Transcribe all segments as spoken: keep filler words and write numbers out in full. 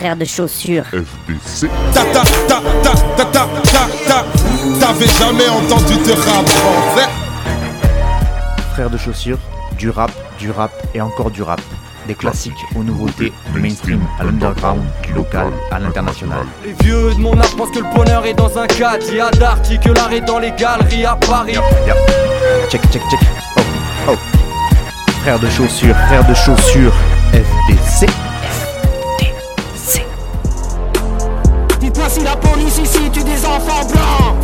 frères de chaussures. F D C. Ta ta ta ta ta ta ta ta. T'avais jamais entendu de rap français? Frères de chaussures, du rap, du rap et encore du rap. Des classiques aux nouveautés, du mainstream à l'underground, du local à l'international. Les vieux de mon âge pensent que le bonheur est dans un caddie. À Darty, que l'art est dans les galeries à Paris. Yep, yep. Check, check, check. Oh, oh. Frères de chaussures, frères de chaussures, F D C. Dites-moi si la police ici tue des enfants blancs.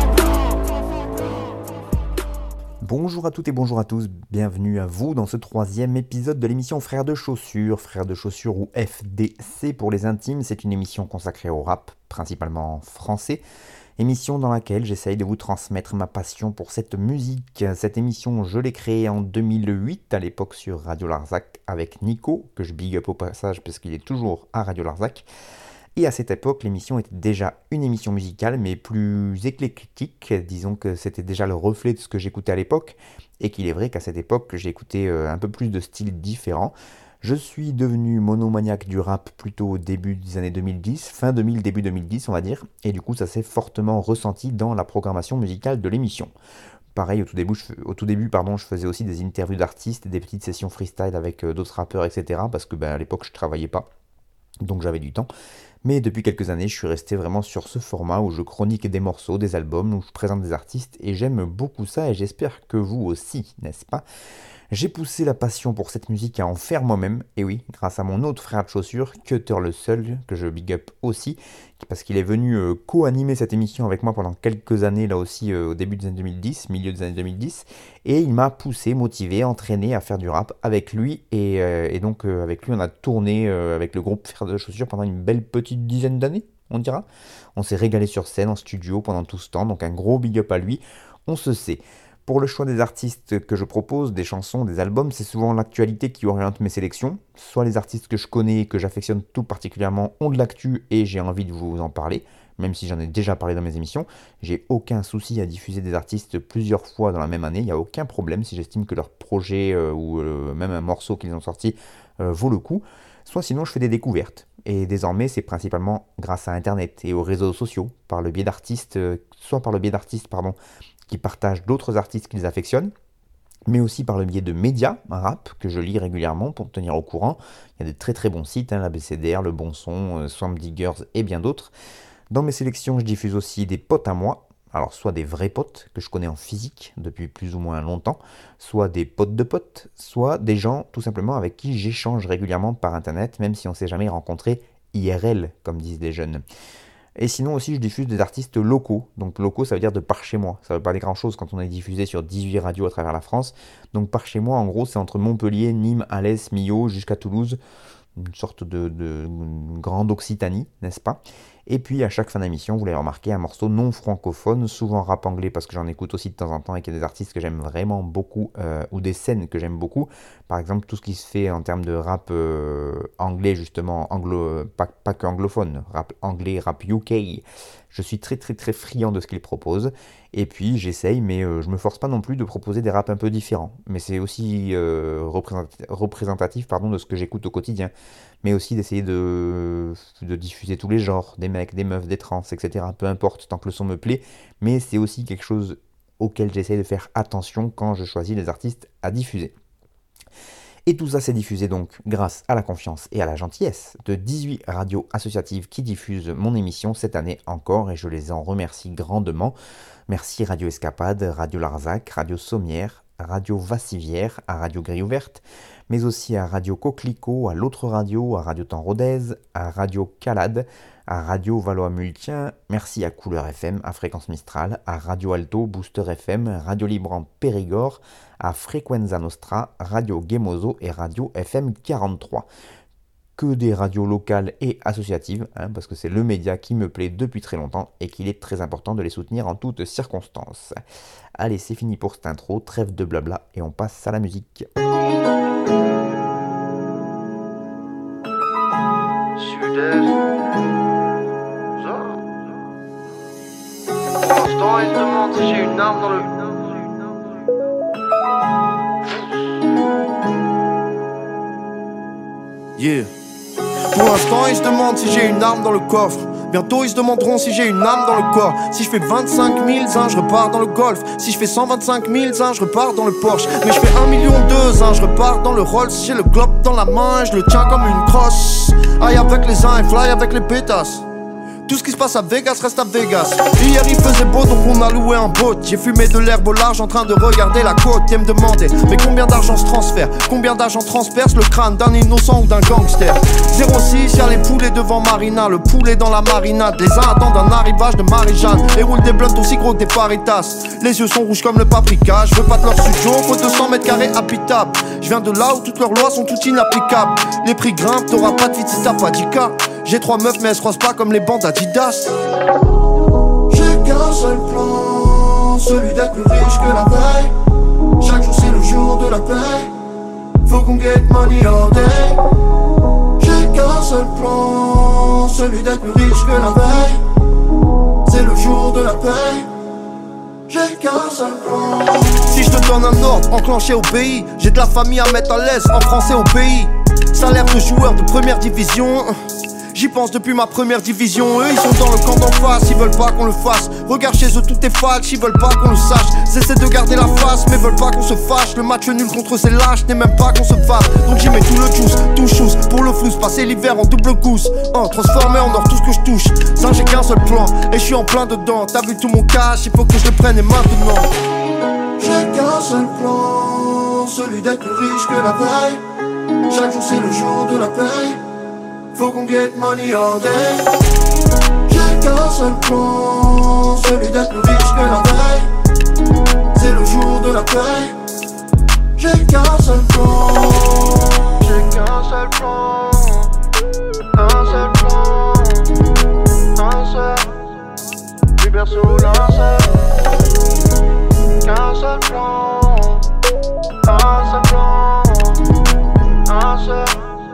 Bonjour à toutes et bonjour à tous, bienvenue à vous dans ce troisième épisode de l'émission Frères de chaussures, Frères de chaussures ou F D C pour les intimes. C'est une émission consacrée au rap, principalement français, émission dans laquelle j'essaye de vous transmettre ma passion pour cette musique. Cette émission, je l'ai créée en deux mille huit, à l'époque sur Radio Larzac avec Nico, que je big up au passage parce qu'il est toujours à Radio Larzac. Et à cette époque, l'émission était déjà une émission musicale, mais plus éclectique. Disons que c'était déjà le reflet de ce que j'écoutais à l'époque, et qu'il est vrai qu'à cette époque, j'écoutais un peu plus de styles différents. Je suis devenu monomaniaque du rap plutôt au début des années deux mille dix, fin deux mille, début deux mille dix on va dire, et du coup ça s'est fortement ressenti dans la programmation musicale de l'émission. Pareil, au tout début, je, au tout début pardon, je faisais aussi des interviews d'artistes, des petites sessions freestyle avec d'autres rappeurs, et cetera. Parce que ben, à l'époque, je travaillais pas, donc j'avais du temps. Mais depuis quelques années, je suis resté vraiment sur ce format où je chronique des morceaux, des albums, où je présente des artistes, et j'aime beaucoup ça, et j'espère que vous aussi, n'est-ce pas ? J'ai poussé la passion pour cette musique à en faire moi-même, et oui, grâce à mon autre frère de chaussures, Cutter le Seul, que je big up aussi, parce qu'il est venu euh, co-animer cette émission avec moi pendant quelques années, là aussi euh, au début des années deux mille dix, milieu des années deux mille dix, et il m'a poussé, motivé, entraîné à faire du rap avec lui, et, euh, et donc euh, avec lui on a tourné euh, avec le groupe Frères de chaussures pendant une belle petite dizaine d'années, on dira. On s'est régalé sur scène, en studio pendant tout ce temps, donc un gros big up à lui, on se sait. Pour le choix des artistes que je propose, des chansons, des albums, c'est souvent l'actualité qui oriente mes sélections. Soit les artistes que je connais et que j'affectionne tout particulièrement ont de l'actu et j'ai envie de vous en parler, même si j'en ai déjà parlé dans mes émissions. J'ai aucun souci à diffuser des artistes plusieurs fois dans la même année, il n'y a aucun problème si j'estime que leur projet euh, ou euh, même un morceau qu'ils ont sorti euh, vaut le coup. Soit sinon je fais des découvertes. Et désormais, c'est principalement grâce à Internet et aux réseaux sociaux, par le biais d'artistes, euh, soit par le biais d'artistes, pardon, qui partagent d'autres artistes qu'ils affectionnent, mais aussi par le biais de médias, un rap, que je lis régulièrement pour me tenir au courant. Il y a de très très bons sites, hein, l'A B C D R, Le Bon Son, euh, Swamp Diggers et bien d'autres. Dans mes sélections, je diffuse aussi des potes à moi, alors soit des vrais potes que je connais en physique depuis plus ou moins longtemps, soit des potes de potes, soit des gens tout simplement avec qui j'échange régulièrement par Internet, même si on ne s'est jamais rencontré I R L, comme disent les jeunes. Et sinon aussi, je diffuse des artistes locaux. Donc locaux, ça veut dire de par chez moi. Ça veut pas dire grand-chose quand on est diffusé sur dix-huit radios à travers la France. Donc par chez moi, en gros, c'est entre Montpellier, Nîmes, Alès, Millau, jusqu'à Toulouse. Une sorte de, de une grande Occitanie, n'est-ce pas ? Et puis à chaque fin d'émission, vous l'avez remarqué, un morceau non francophone, souvent rap anglais parce que j'en écoute aussi de temps en temps et qu'il y a des artistes que j'aime vraiment beaucoup euh, ou des scènes que j'aime beaucoup. Par exemple, tout ce qui se fait en termes de rap euh, anglais, justement, anglo, pas, pas que anglophone, rap anglais, rap U K. Je suis très très très friand de ce qu'ils proposent. Et puis j'essaye, mais euh, je me force pas non plus de proposer des raps un peu différents. Mais c'est aussi euh, représentatif, représentatif pardon, de ce que j'écoute au quotidien. Mais aussi d'essayer de, de diffuser tous les genres, des mecs, des meufs, des trans, et cetera. Peu importe, tant que le son me plaît. Mais c'est aussi quelque chose auquel j'essaie de faire attention quand je choisis les artistes à diffuser. Et tout ça s'est diffusé donc grâce à la confiance et à la gentillesse de dix-huit radios associatives qui diffusent mon émission cette année encore et je les en remercie grandement. Merci Radio Escapade, Radio Larzac, Radio Sommière, Radio Vassivière, à Radio Grille Ouverte, mais aussi à Radio Coquelicot, à l'autre radio, à Radio Temps Rodez, à Radio Calade, à Radio Valois-Multien, merci à Couleur F M, à Fréquence Mistral, à Radio Alto, Booster F M, Radio Libre en Périgord, à Frequenza Nostra, Radio Gemozo et Radio F M quarante-trois. Que des radios locales et associatives, hein, parce que c'est le média qui me plaît depuis très longtemps et qu'il est très important de les soutenir en toutes circonstances. Allez, c'est fini pour cette intro, trêve de blabla et on passe à la musique. Pour l'instant, il se demande si j'ai une arme dans le... Yeah. Pour l'instant ils se demandent si j'ai une arme dans le coffre. Bientôt ils se demanderont si j'ai une âme dans le corps. Si je fais vingt-cinq mille zin, je repars dans le golf. Si je fais cent vingt-cinq mille zin, je repars dans le Porsche. Mais je fais un million deux zin, je repars dans le Rolls. J'ai le globe dans la main et je le tiens comme une crosse. Aïe avec les uns et fly avec les pétasses. Tout ce qui se passe à Vegas reste à Vegas. Hier il faisait beau donc on a loué un boat. J'ai fumé de l'herbe au large en train de regarder la côte. Et me demander mais combien d'argent se transfère, combien d'argent transperce le crâne d'un innocent ou d'un gangster. Zéro six, y'a les poulets devant Marina. Le poulet dans la marinade. Les uns attendent un arrivage de Marie-Jeanne et roulent des blunts aussi gros que des paritas. Les yeux sont rouges comme le paprika. Je veux pas de leur studio, faut deux cents mètres carrés habitables. Je viens de là où toutes leurs lois sont toutes inapplicables. Les prix grimpent, t'auras pas de vie si t'as pas d'I K. J'ai trois meufs mais elles se croisent pas comme les bandes Adidas. J'ai qu'un seul plan, celui d'être plus riche que la veille. Chaque jour c'est le jour de la paix. Faut qu'on get money all day. J'ai qu'un seul plan, celui d'être plus riche que la veille. C'est le jour de la paix. J'ai qu'un seul plan. Si je te donne un ordre, enclenché au pays. J'ai de la famille à mettre à l'aise, en français au pays. Salaire de joueur de première division. J'y pense depuis ma première division. Eux ils sont dans le camp d'en face, ils veulent pas qu'on le fasse. Regarde chez eux tout est falche, ils veulent pas qu'on le sache. J'essaie de garder la face mais veulent pas qu'on se fâche. Le match nul contre ces lâches n'est même pas qu'on se fasse. Donc j'y mets tout le juice, tout chose pour le flou. Passer l'hiver en double gousse, oh, transformer en or tout ce que je touche. Ça j'ai qu'un seul plan et je suis en plein dedans. T'as vu tout mon cash, il faut que je le prenne et maintenant. J'ai qu'un seul plan, celui d'être plus riche que la veille. Chaque jour c'est le jour de la paix. Faut qu'on get money all day. J'ai qu'un seul plan, celui d'être plus riche que la veille. C'est le jour de la paix. J'ai qu'un seul plan. J'ai qu'un seul plan. Un seul plan. Un seul. Du berceau d'un seul. Qu'un seul plan. Un seul plan. Un seul.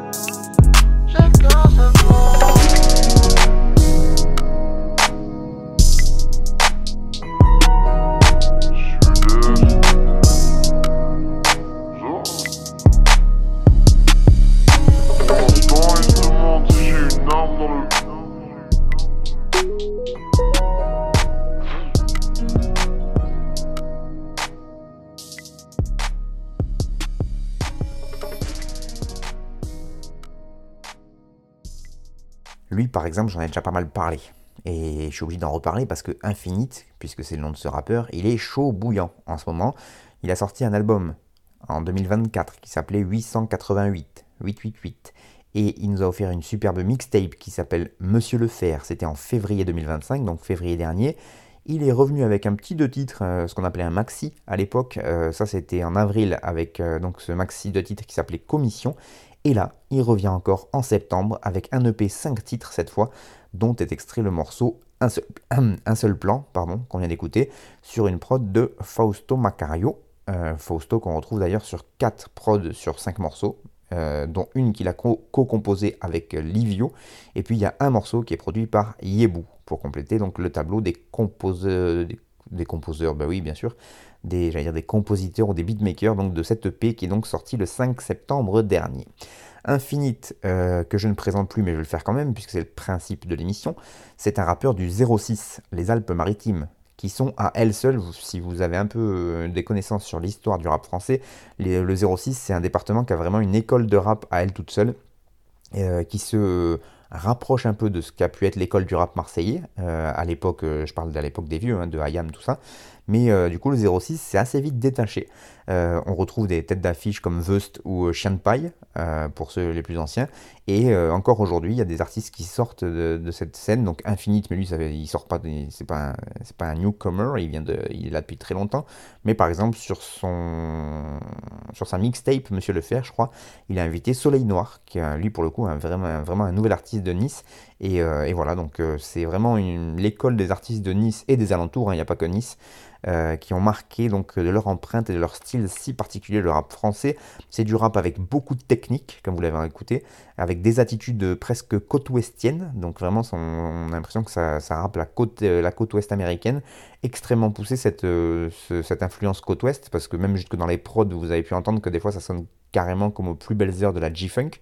Lui, par exemple, j'en ai déjà pas mal parlé. Et je suis obligé d'en reparler parce que Infinite, puisque c'est le nom de ce rappeur, il est chaud bouillant en ce moment. Il a sorti un album en deux mille vingt-quatre qui s'appelait huit cent quatre-vingt-huit, huit cent quatre-vingt-huit. Et il nous a offert une superbe mixtape qui s'appelle Monsieur le Fer. C'était en février deux mille vingt-cinq, donc février dernier. Il est revenu avec un petit deux titres, euh, ce qu'on appelait un maxi à l'époque. Euh, ça, c'était en avril avec euh, donc ce maxi deux titres qui s'appelait Commission. Et là, il revient encore en septembre avec un E P cinq titres cette fois, dont est extrait le morceau Un seul, un seul plan, pardon, qu'on vient d'écouter, sur une prod de Fausto Macario. Euh, Fausto qu'on retrouve d'ailleurs sur quatre prods sur cinq morceaux, euh, dont une qu'il a co- co-composée avec Livio. Et puis il y a un morceau qui est produit par Yebu, pour compléter donc le tableau des composeurs, des, des composeurs, bah oui bien sûr, des, j'allais dire des compositeurs ou des beatmakers donc de cette E P qui est donc sorti le cinq septembre dernier. Infinite, euh, que je ne présente plus mais je vais le faire quand même puisque c'est le principe de l'émission, c'est un rappeur du zéro six, les Alpes-Maritimes, qui sont à elles seules, si vous avez un peu des connaissances sur l'histoire du rap français, les, le zéro six c'est un département qui a vraiment une école de rap à elle toute seule, euh, qui se rapproche un peu de ce qu'a pu être l'école du rap marseillais, euh, à l'époque, euh, je parle de l'époque des vieux, hein, de Hayam, tout ça, mais euh, du coup le zéro six c'est assez vite détaché. Euh, on retrouve des têtes d'affiche comme Vust ou euh, Chien de Paille, euh, pour ceux les plus anciens, et euh, encore aujourd'hui il y a des artistes qui sortent de, de cette scène, donc Infinite, mais lui ça, il sort pas, c'est pas, un, c'est pas un newcomer, il, vient de, il est là depuis très longtemps, mais par exemple sur, son, sur sa mixtape Monsieur le Fer je crois, il a invité Soleil Noir, qui est lui pour le coup un, vraiment, un, vraiment un nouvel artiste de Nice, et, euh, et voilà, donc euh, c'est vraiment une, l'école des artistes de Nice et des alentours, il hein, n'y a pas que Nice, Euh, qui ont marqué donc de leur empreinte et de leur style si particulier le rap français. C'est du rap avec beaucoup de technique, comme vous l'avez écouté, avec des attitudes presque côte-ouestiennes, donc vraiment son, on a l'impression que ça, ça rappe la côte, la côte ouest américaine, extrêmement poussée cette, euh, ce, cette influence côte ouest, parce que même jusque dans les prods, vous avez pu entendre que des fois ça sonne carrément comme aux plus belles heures de la G-Funk,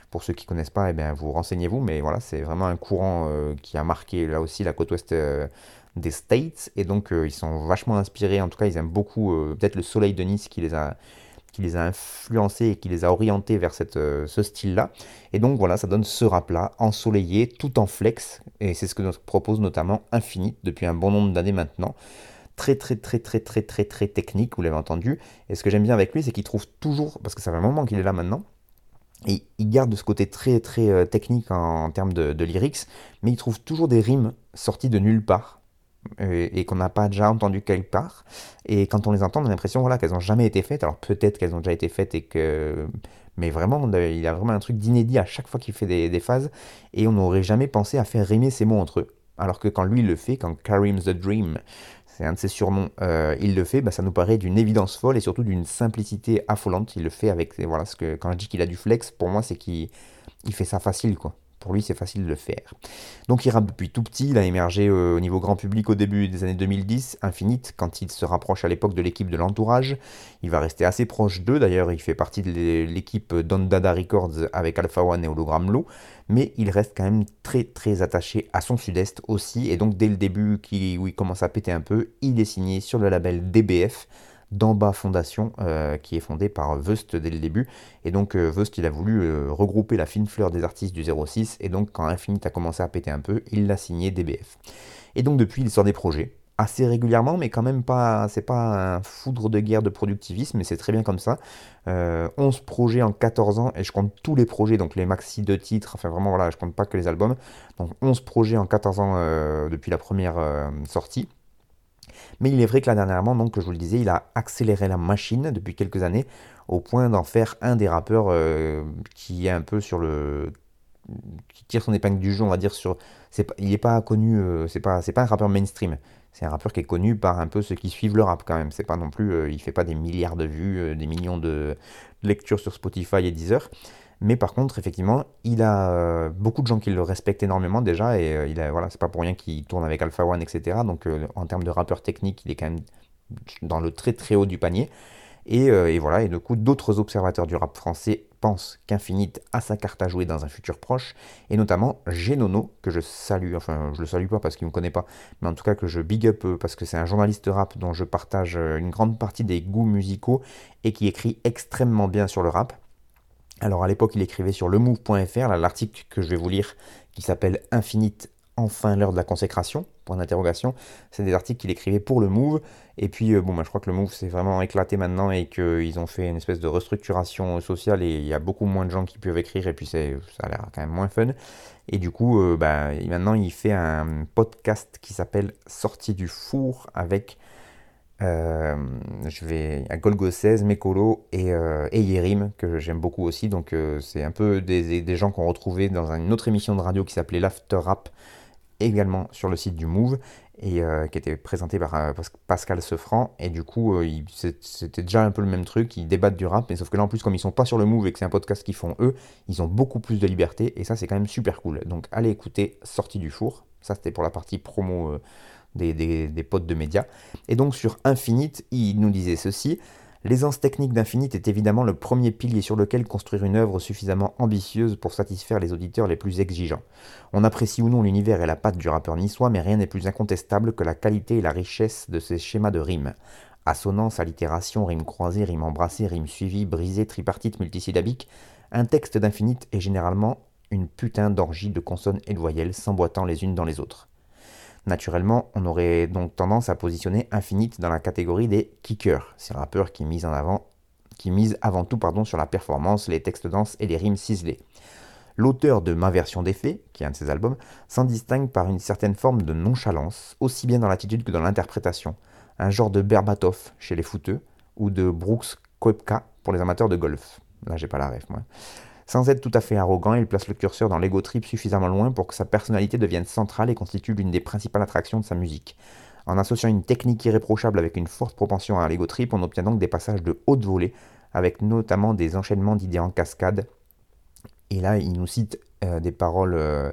Pour ceux qui ne connaissent pas, eh bien, vous renseignez-vous, mais voilà, c'est vraiment un courant euh, qui a marqué là aussi la côte ouest euh, des States, et donc euh, ils sont vachement inspirés, en tout cas ils aiment beaucoup, euh, peut-être le soleil de Nice qui les a, qui les a influencés et qui les a orientés vers cette, euh, ce style-là, et donc voilà, ça donne ce rap-là, ensoleillé, tout en flex, et c'est ce que nous propose notamment Infinite depuis un bon nombre d'années maintenant. Très très très très très très très technique, vous l'avez entendu, et ce que j'aime bien avec lui, c'est qu'il trouve toujours, parce que ça fait un moment qu'il est là maintenant, et il garde ce côté très très euh, technique en, en termes de, de lyrics, mais il trouve toujours des rimes sorties de nulle part, euh, et qu'on n'a pas déjà entendu quelque part. Et quand on les entend, on a l'impression voilà, qu'elles n'ont jamais été faites. Alors peut-être qu'elles ont déjà été faites, et que... mais vraiment, il a vraiment un truc d'inédit à chaque fois qu'il fait des, des phases, et on n'aurait jamais pensé à faire rimer ces mots entre eux. Alors que quand lui il le fait, quand Karim the Dream, c'est un de ses surnoms, euh, il le fait, bah, ça nous paraît d'une évidence folle et surtout d'une simplicité affolante. Il le fait avec, voilà, ce que, quand je dis qu'il a du flex, pour moi c'est qu'il il fait ça facile, quoi. Pour lui c'est facile de le faire. Donc il rappe depuis tout petit, il a émergé euh, au niveau grand public au début des années deux mille dix, Infinite, quand il se rapproche à l'époque de l'équipe de l'entourage. Il va rester assez proche d'eux, d'ailleurs il fait partie de l'équipe Don Dada Records avec Alpha One et Hologram Low, mais il reste quand même très très attaché à son sud-est aussi, et donc dès le début qui, où il commence à péter un peu, il est signé sur le label D B F, d'en bas Fondation, euh, qui est fondée par Vust dès le début, et donc euh, Vust il a voulu euh, regrouper la fine fleur des artistes du zéro six, et donc quand Infinite a commencé à péter un peu, il l'a signé D B F. Et donc depuis il sort des projets, assez régulièrement, mais quand même pas, c'est pas un foudre de guerre de productivisme, mais c'est très bien comme ça. Euh, onze projets en quatorze ans, et je compte tous les projets, donc les maxi de titres, enfin vraiment voilà, je compte pas que les albums, donc onze projets en quatorze ans euh, depuis la première euh, sortie. Mais il est vrai que là dernièrement, donc, je vous le disais, il a accéléré la machine depuis quelques années, au point d'en faire un des rappeurs euh, qui est un peu sur le... qui tire son épingle du jeu, on va dire, sur... C'est pas... il n'est pas connu, euh, c'est pas... c'est pas un rappeur mainstream. C'est un rappeur qui est connu par un peu ceux qui suivent le rap quand même. C'est pas non plus, euh, il fait pas des milliards de vues, euh, des millions de lectures sur Spotify et Deezer. Mais par contre, effectivement, il a euh, beaucoup de gens qui le respectent énormément déjà, et euh, il a, voilà, c'est pas pour rien qu'il tourne avec Alpha One, et cetera. Donc euh, en termes de rappeur technique, il est quand même dans le très très haut du panier. Et, euh, et voilà, et du coup, d'autres observateurs du rap français pensent qu'Infinite a sa carte à jouer dans un futur proche, et notamment Genono, que je salue, enfin je le salue pas parce qu'il me connaît pas, mais en tout cas que je big up euh, parce que c'est un journaliste rap dont je partage euh, une grande partie des goûts musicaux, et qui écrit extrêmement bien sur le rap. Alors à l'époque, il écrivait sur lemove point f r, là, l'article que je vais vous lire, qui s'appelle Infinite, enfin l'heure de la consécration, point d'interrogation. C'est des articles qu'il écrivait pour le Move, et puis euh, bon, bah, je crois que le Move s'est vraiment éclaté maintenant, et qu'ils ont fait une espèce de restructuration sociale, et il y a beaucoup moins de gens qui peuvent écrire, et puis c'est, ça a l'air quand même moins fun. Et du coup, euh, bah, maintenant il fait un podcast qui s'appelle Sortie du four, avec... Euh, je vais à Golgo seize, Mekolo et, euh, et Yerim, que j'aime beaucoup aussi. Donc euh, c'est un peu des, des gens qu'on retrouvait dans une autre émission de radio qui s'appelait l'After Rap, également sur le site du Move, et euh, qui était présenté par euh, Pascal Sefranc. Et du coup, euh, il, c'était déjà un peu le même truc, ils débattent du rap, mais sauf que là en plus, comme ils sont pas sur le Move et que c'est un podcast qu'ils font eux, ils ont beaucoup plus de liberté, et ça c'est quand même super cool. Donc allez écouter Sortie du four, ça c'était pour la partie promo euh, Des, des, des potes de médias. Et donc sur Infinite, il nous disait ceci: l'aisance technique d'Infinite est évidemment le premier pilier sur lequel construire une œuvre suffisamment ambitieuse pour satisfaire les auditeurs les plus exigeants. On apprécie ou non l'univers et la patte du rappeur niçois, mais rien n'est plus incontestable que la qualité et la richesse de ses schémas de rimes. Assonance, allitération, rime croisée, rime embrassée, rime suivie, brisée, tripartite, multisyllabique, un texte d'Infinite est généralement une putain d'orgie de consonnes et de voyelles s'emboîtant les unes dans les autres. Naturellement, on aurait donc tendance à positionner Infinite dans la catégorie des kickers, ces rappeurs qui misent en avant, qui misent avant tout pardon, sur la performance, les textes denses et les rimes ciselées. L'auteur de Ma version des faits, qui est un de ses albums, s'en distingue par une certaine forme de nonchalance, aussi bien dans l'attitude que dans l'interprétation, un genre de Berbatov chez les footeux, ou de Brooks Koepka pour les amateurs de golf. Là, j'ai pas la ref, moi. Sans être tout à fait arrogant, il place le curseur dans l'ego trip suffisamment loin pour que sa personnalité devienne centrale et constitue l'une des principales attractions de sa musique. En associant une technique irréprochable avec une forte propension à l'ego trip, on obtient donc des passages de haute volée, avec notamment des enchaînements d'idées en cascade. Et là, il nous cite euh, des paroles euh,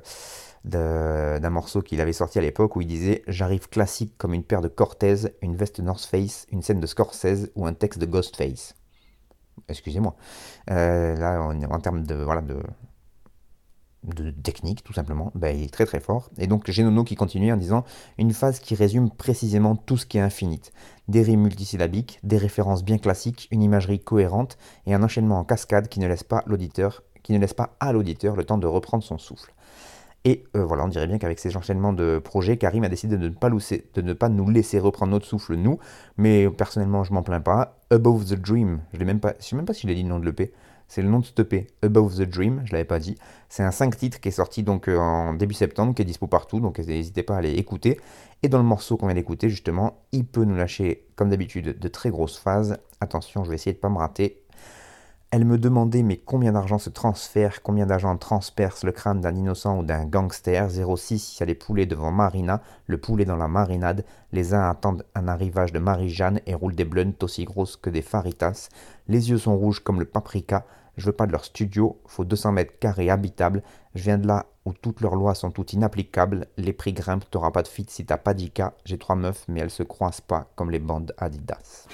de, d'un morceau qu'il avait sorti à l'époque où il disait « J'arrive classique comme une paire de Cortez, une veste North Face, une scène de Scorsese ou un texte de Ghostface ». Excusez-moi. Euh, là, en, en termes de, voilà, de, de technique tout simplement, bah, il est très très fort. Et donc j'ai Nono qui continue en disant une phase qui résume précisément tout ce qui est Infinite. Des rimes multisyllabiques, des références bien classiques, une imagerie cohérente et un enchaînement en cascade qui ne laisse pas l'auditeur, qui ne laisse pas à l'auditeur le temps de reprendre son souffle. Et euh, voilà, on dirait bien qu'avec ces enchaînements de projets, Karim a décidé de ne pas, laisser, de ne pas nous laisser reprendre notre souffle, nous, mais personnellement, je m'en plains pas. Above the Dream, je ne sais même pas si je l'ai dit le nom de l'E P, c'est le nom de ce E P, Above the Dream, je ne l'avais pas dit. C'est un cinq titres qui est sorti donc euh, en début septembre, qui est dispo partout, donc n'hésitez pas à aller écouter. Et dans le morceau qu'on vient d'écouter, justement, il peut nous lâcher, comme d'habitude, de très grosses phases. Attention, je vais essayer de ne pas me rater. Elle me demandait mais combien d'argent se transfère, combien d'argent transperce le crâne d'un innocent ou d'un gangster. zéro six, il y a les poulets devant Marina, le poulet dans la marinade. Les uns attendent un arrivage de Marie-Jeanne et roulent des blunts aussi grosses que des faritas. Les yeux sont rouges comme le paprika. Je veux pas de leur studio, faut deux cents mètres carrés habitables. Je viens de là où toutes leurs lois sont toutes inapplicables. Les prix grimpent, t'auras pas de fit si t'as pas d'I K. J'ai trois meufs mais elles se croisent pas comme les bandes Adidas.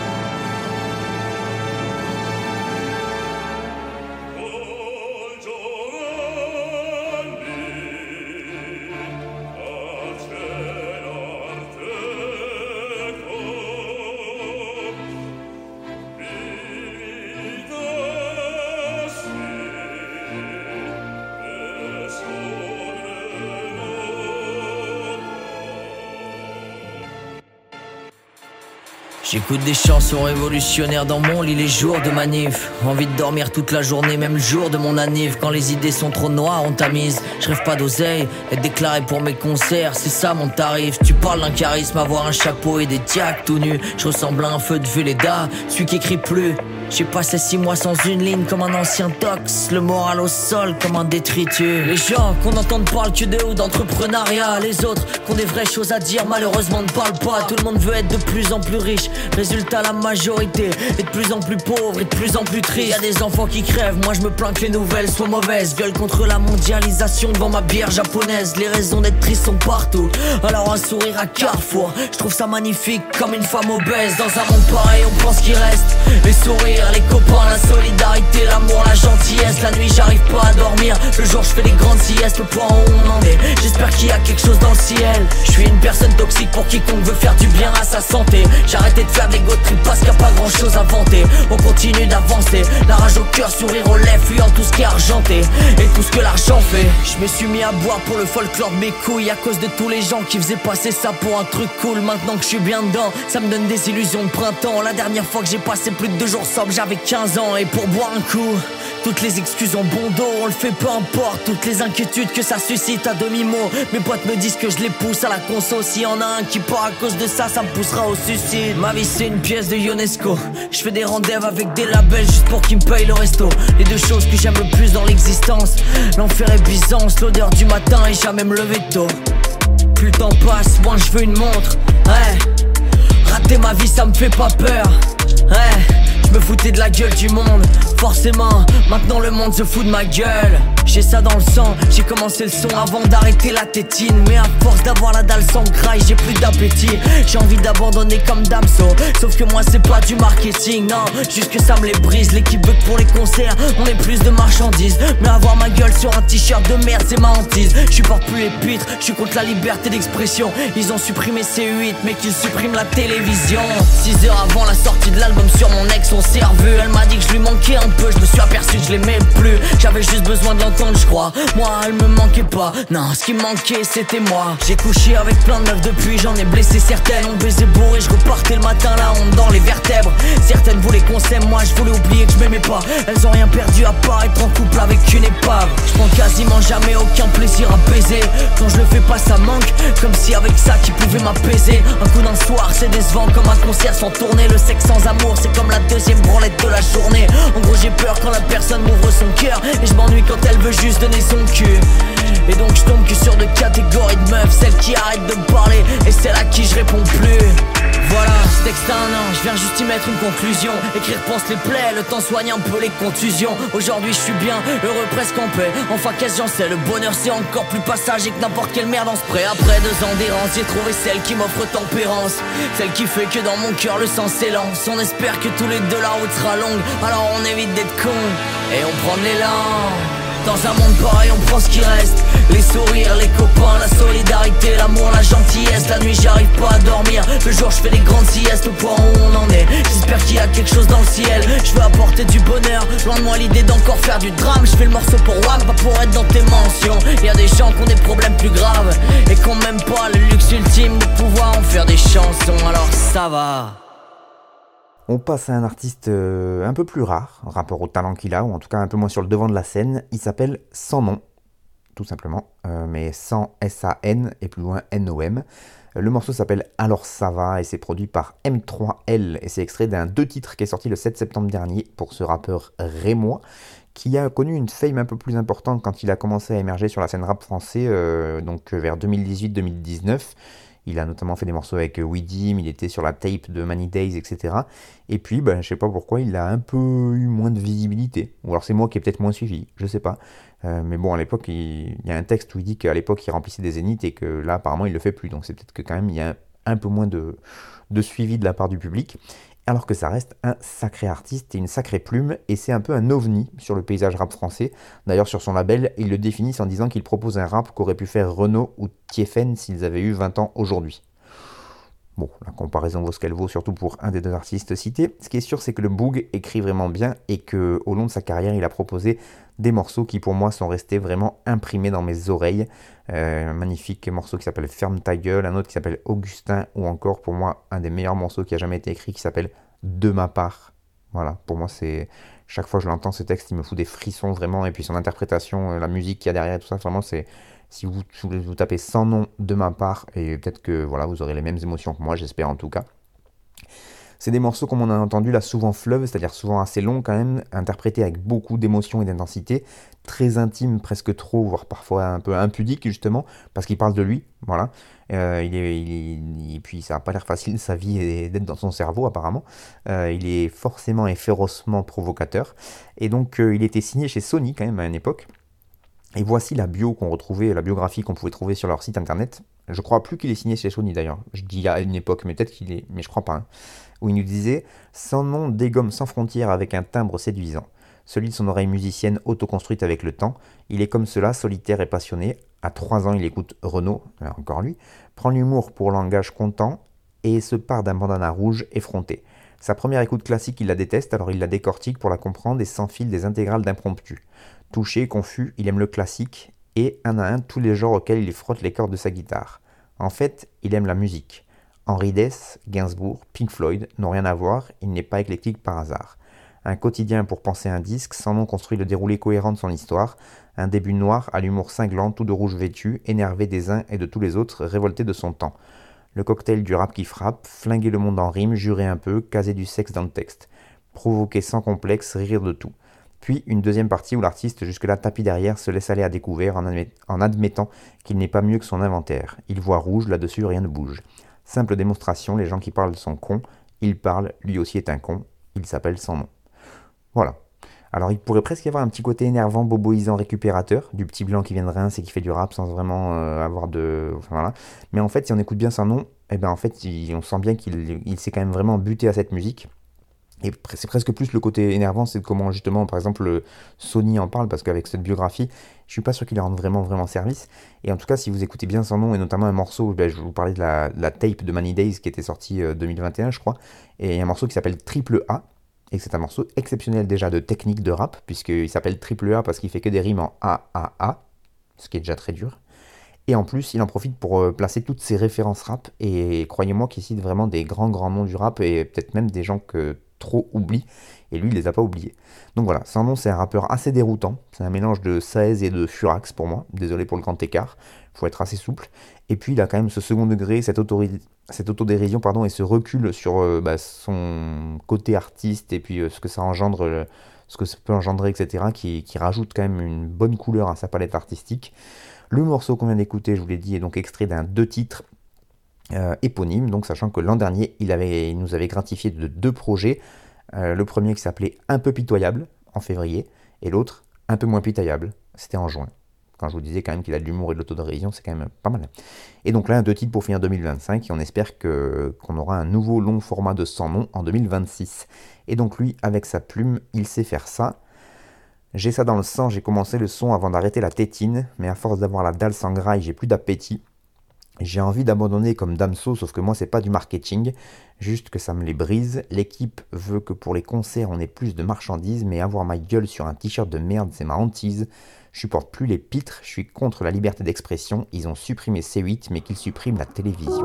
J'écoute des chansons révolutionnaires dans mon lit les jours de manif. Envie de dormir toute la journée, même le jour de mon anniv. Quand les idées sont trop noires, on tamise. Je rêve pas d'oseille, être déclaré pour mes concerts, c'est ça mon tarif. Tu parles d'un charisme, avoir un chapeau et des diacs tout nus. Je ressemble à un feu de Véleda, celui qui écrit plus. J'ai passé six mois sans une ligne comme un ancien tox. Le moral au sol comme un détritus. Les gens qu'on entend ne parlent que de ou d'entrepreneuriat. Les autres qui ont des vraies choses à dire malheureusement ne parlent pas. Tout le monde veut être de plus en plus riche. Résultat, la majorité est de plus en plus pauvre et de plus en plus triste. Y'a des enfants qui crèvent, moi je me plains que les nouvelles soient mauvaises. Gueule contre la mondialisation devant ma bière japonaise. Les raisons d'être triste sont partout, alors un sourire à Carrefour, je trouve ça magnifique comme une femme obèse. Dans un monde pareil on pense qu'il reste les sourires, les copains, la solidarité, l'amour, la gentillesse. La nuit j'arrive pas à dormir, le jour je fais des grandes siestes. Le point où on en est, j'espère qu'il y a quelque chose dans le ciel. Je suis une personne toxique pour quiconque veut faire du bien à sa santé. J'ai arrêté de faire des go trip parce qu'il y a pas grand chose à vanter. On continue d'avancer, la rage au cœur, sourire aux lèvres, fuyant tout ce qui est argenté et tout ce que l'argent fait. Je me suis mis à boire pour le folklore de mes couilles à cause de tous les gens qui faisaient passer ça pour un truc cool. Maintenant que je suis bien dedans, ça me donne des illusions de printemps. La dernière fois que j'ai passé plus de deux jours sobre, j'avais quinze ans. Et pour boire un coup, toutes les excuses ont bon dos, on le fait peu importe. Toutes les inquiétudes que ça suscite à demi-mot. Mes potes me disent que je les pousse à la conso. S'il y en a un qui part à cause de ça, ça me poussera au suicide. Ma vie c'est une pièce de Ionesco. Je fais des rendez-vous avec des labels juste pour qu'ils me payent le resto. Les deux choses que j'aime le plus dans l'existence, l'enfer et Byzance, l'odeur du matin et jamais me lever tôt. Plus le temps passe, moins je veux une montre. Ouais, rater ma vie ça me fait pas peur. Ouais, je me foutais de la gueule du monde. Forcément, maintenant le monde se fout de ma gueule. J'ai ça dans le sang, j'ai commencé le son avant d'arrêter la tétine. Mais à force d'avoir la dalle sans graille, j'ai plus d'appétit. J'ai envie d'abandonner comme Damso. Sauf que moi c'est pas du marketing, non, juste que ça me les brise. L'équipe veut que pour les concerts, on ait plus de marchandises. Mais avoir ma gueule sur un t-shirt de merde, c'est ma hantise. Je supporte plus les pitres, je suis contre la liberté d'expression. Ils ont supprimé C huit, mais qu'ils suppriment la télévision. Six heures avant la sortie de l'album sur mon ex, on s'est revu. Elle m'a dit que je lui manquais un peu, je me suis aperçu que je l'aimais plus. J'avais juste besoin de l'entendre, je crois. Moi elle me manquait pas, non, ce qui me manquait c'était moi. J'ai couché avec plein de meufs depuis, j'en ai blessé certaines. On baisait bourré, je repartais le matin la honte dans les vertèbres. Certaines voulaient qu'on s'aime, moi je voulais oublier que je m'aimais pas. Elles ont rien perdu à part être en couple avec une épave. Je prends quasiment jamais aucun plaisir à baiser. Quand je le fais pas ça manque, comme si avec ça qui pouvait m'apaiser. Un coup d'un soir c'est décevant comme un concert sans tourner. Le sexe sans amour c'est comme la deuxième branlette de la journée. En gros j'ai peur quand la personne m'ouvre son cœur, et je m'ennuie quand elle veut juste donner son cul. Et donc je tombe que sur deux catégories de meufs, celles qui arrêtent de me parler et celles à qui je réponds plus. Voilà, ce texte a un an, je viens juste y mettre une conclusion. Écrire pense les plaies, le temps soigne un peu les contusions. Aujourd'hui je suis bien, heureux presque en paix. Enfin qu'est-ce j'en sais, le bonheur c'est encore plus passager que n'importe quelle merde en spray. Après deux ans d'errance, j'ai trouvé celle qui m'offre tempérance, celle qui fait que dans mon cœur le sang s'élance. On espère que tous les deux la route sera longue, alors on évite d'être con et on prend de l'élan. Dans un monde pareil on prend ce qui reste. Les sourires, les copains, la solidarité, l'amour, la gentillesse. La nuit j'arrive pas à dormir, le jour je fais des grandes siestes. Au point où on en est, j'espère qu'il y a quelque chose dans le ciel. Je veux apporter du bonheur, loin de moi l'idée d'encore faire du drame. Je fais le morceau pour W A M, pas pour être dans tes mentions. Y'a des gens qui ont des problèmes plus graves et qui ont même pas le luxe ultime de pouvoir en faire des chansons. Alors ça va. On passe à un artiste euh, un peu plus rare, rapport au talent qu'il a, ou en tout cas un peu moins sur le devant de la scène. Il s'appelle Sans Nom, tout simplement, euh, mais sans S A N et plus loin N O M. Le morceau s'appelle Alors ça va et c'est produit par M trois L et c'est extrait d'un deux titres qui est sorti le sept septembre dernier pour ce rappeur rémois qui a connu une fame un peu plus importante quand il a commencé à émerger sur la scène rap français, euh, donc vers deux mille dix-huit deux mille dix-neuf. Il a notamment fait des morceaux avec Weedim, il était sur la tape de Many Days, et cetera. Et puis, ben, je sais pas pourquoi, il a un peu eu moins de visibilité. Ou alors c'est moi qui ai peut-être moins suivi, je sais pas. Euh, mais bon, à l'époque, il, il y a un texte où il dit qu'à l'époque, il remplissait des zéniths et que là, apparemment, il le fait plus. Donc c'est peut-être que quand même, il y a un, un peu moins de, de suivi de la part du public. Alors que ça reste un sacré artiste et une sacrée plume, et c'est un peu un ovni sur le paysage rap français. D'ailleurs, sur son label, ils le définissent en disant qu'il propose un rap qu'aurait pu faire Renaud ou Tiefen s'ils avaient eu vingt ans aujourd'hui. Bon, la comparaison vaut ce qu'elle vaut, surtout pour un des deux artistes cités. Ce qui est sûr, c'est que le Boog écrit vraiment bien et qu'au long de sa carrière, il a proposé des morceaux qui, pour moi, sont restés vraiment imprimés dans mes oreilles. Euh, un magnifique morceau qui s'appelle Ferme ta gueule, un autre qui s'appelle Augustin, ou encore, pour moi, un des meilleurs morceaux qui a jamais été écrit qui s'appelle De ma part. Voilà, pour moi, c'est... Chaque fois que je l'entends, ce texte, il me fout des frissons, vraiment. Et puis son interprétation, la musique qu'il y a derrière et tout ça, vraiment, c'est... Si vous, vous tapez Sans Nom de ma part, et peut-être que voilà, vous aurez les mêmes émotions que moi, j'espère en tout cas. C'est des morceaux, comme on a entendu là, souvent fleuve, c'est-à-dire souvent assez longs quand même, interprétés avec beaucoup d'émotion et d'intensité, très intime, presque trop, voire parfois un peu impudique justement, parce qu'il parle de lui, voilà. Euh, il est, il est, et puis ça n'a pas l'air facile sa vie d'être dans son cerveau apparemment. Euh, il est forcément et férocement provocateur, et donc euh, il était signé chez Sony quand même à une époque. Et voici la bio qu'on retrouvait, la biographie qu'on pouvait trouver sur leur site internet. Je crois plus qu'il est signé chez Sony d'ailleurs. Je dis à une époque, mais peut-être qu'il est, mais je crois pas. Hein. Où il nous disait « Sans Nom dégomme sans frontières avec un timbre séduisant. Celui de son oreille musicienne autoconstruite avec le temps. Il est comme cela, solitaire et passionné. À trois ans, il écoute Renaud, encore lui, prend l'humour pour langage content et se part d'un bandana rouge effronté. Sa première écoute classique, il la déteste, alors il la décortique pour la comprendre et s'enfile des intégrales d'impromptu. Touché, confus, il aime le classique, et un à un tous les genres auxquels il frotte les cordes de sa guitare. En fait, il aime la musique. Henri Dess, Gainsbourg, Pink Floyd n'ont rien à voir, il n'est pas éclectique par hasard. Un quotidien pour penser un disque, Sans Nom construit le déroulé cohérent de son histoire, un début noir à l'humour cinglant, tout de rouge vêtu, énervé des uns et de tous les autres, révolté de son temps. Le cocktail du rap qui frappe, flinguer le monde en rime, jurer un peu, caser du sexe dans le texte. Provoquer sans complexe, rire de tout. Puis une deuxième partie où l'artiste, jusque-là tapis derrière, se laisse aller à découvert en, admet- en admettant qu'il n'est pas mieux que son inventaire. Il voit rouge, là-dessus rien ne bouge. Simple démonstration, les gens qui parlent sont cons, il parle, lui aussi est un con, il s'appelle Sans Nom. Voilà. Alors il pourrait presque y avoir un petit côté énervant, boboisant, récupérateur, du petit blanc qui vient de Reims et qui fait du rap sans vraiment euh, avoir de... Enfin, voilà. Mais en fait, si on écoute bien Sans Nom, eh ben, en fait, il, on sent bien qu'il il s'est quand même vraiment buté à cette musique. Et c'est presque plus le côté énervant, c'est comment justement, par exemple, Sony en parle, parce qu'avec cette biographie, je suis pas sûr qu'il leur rende vraiment, vraiment service. Et en tout cas, si vous écoutez bien Sans Nom, et notamment un morceau, ben, je vous parlais de la, de la tape de Many Days qui était sortie euh, deux mille vingt et un, je crois, et il y a un morceau qui s'appelle Triple A, et c'est un morceau exceptionnel déjà de technique de rap, puisqu'il s'appelle Triple A parce qu'il fait que des rimes en A, A, A, ce qui est déjà très dur. Et en plus, il en profite pour euh, placer toutes ses références rap, et croyez-moi qu'il cite vraiment des grands, grands noms du rap, et peut-être même des gens que trop oublie, et lui il les a pas oubliés. Donc voilà, Sans Nom c'est un rappeur assez déroutant, c'est un mélange de Saez et de Furax pour moi, désolé pour le grand écart, faut être assez souple, et puis il a quand même ce second degré, cette, autori- cette autodérision pardon, et ce recul sur euh, bah, son côté artiste, et puis euh, ce que ça engendre, euh, ce que ça peut engendrer, et cetera, qui, qui rajoute quand même une bonne couleur à sa palette artistique. Le morceau qu'on vient d'écouter, je vous l'ai dit, est donc extrait d'un deux titres, Euh, éponyme, donc sachant que l'an dernier, il, avait, il nous avait gratifié de deux projets. Euh, le premier qui s'appelait Un peu pitoyable, en février, et l'autre Un peu moins pitoyable, c'était en juin. Quand je vous disais quand même qu'il a de l'humour et de l'autodérision, c'est quand même pas mal. Et donc là, un deux titres pour finir deux mille vingt-cinq, et on espère que, qu'on aura un nouveau long format de Sans Nom en deux mille vingt-six. Et donc lui, avec sa plume, il sait faire ça. J'ai ça dans le sang, j'ai commencé le son avant d'arrêter la tétine, mais à force d'avoir la dalle sans graille, j'ai plus d'appétit. J'ai envie d'abandonner comme Damso, sauf que moi c'est pas du marketing, juste que ça me les brise. L'équipe veut que pour les concerts on ait plus de marchandises, mais avoir ma gueule sur un t-shirt de merde c'est ma hantise. Je supporte plus les pitres, je suis contre la liberté d'expression, ils ont supprimé C huit mais qu'ils suppriment la télévision.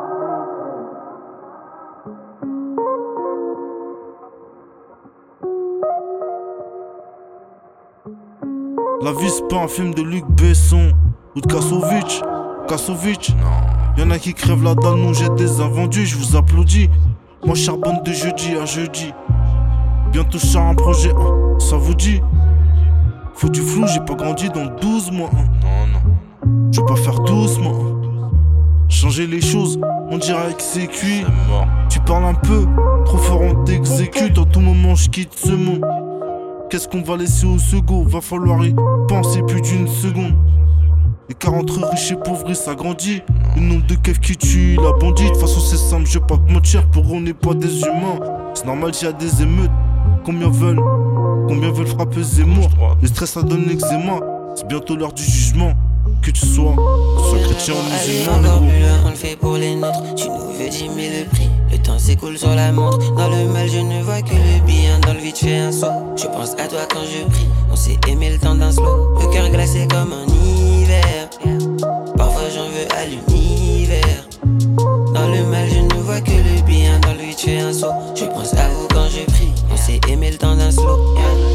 La vie c'est pas un film de Luc Besson ou de Kassovitch. Kassovitch, y'en a qui crèvent la dalle, nous j'ai des invendus, je vous applaudis. Moi je charbonne de jeudi à jeudi. Bientôt je sors un projet, hein, ça vous dit. Faut du flou, j'ai pas grandi dans douze mois. Hein. Non, non. Je veux pas faire doucement. Hein. Changer les choses, on dirait que c'est cuit. C'est mort. Tu parles un peu, trop fort on t'exécute. À tout moment je quitte ce monde. Qu'est-ce qu'on va laisser au second? Va falloir y penser plus d'une seconde. L'écart entre riches et pauvres ça grandit. Le nombre de keufs qui tuent la bandit. De toute façon c'est simple, je vais pas te mentir. Pour on n'est pas des humains. C'est normal s'il y a des émeutes. Combien veulent Combien veulent frapper Zemmour? Le stress ça donne l'eczéma. C'est bientôt l'heure du jugement. Que tu sois, sois chrétien ou musulman. Encore plus loin, on le fait pour les nôtres. Tu nous veux dix mille le prix. Le temps s'écoule sur la montre. Dans le mal je ne vois que le bien. Dans le vide je fais un saut. Je pense à toi quand je prie. On s'est aimé le temps d'un slow. Le cœur glacé comme un hiver. Parfois j'en veux à l'univers. Dans le mal je ne vois que le bien. Dans le vide je fais un saut. Je pense à vous quand je prie. On s'est aimé le temps d'un slow.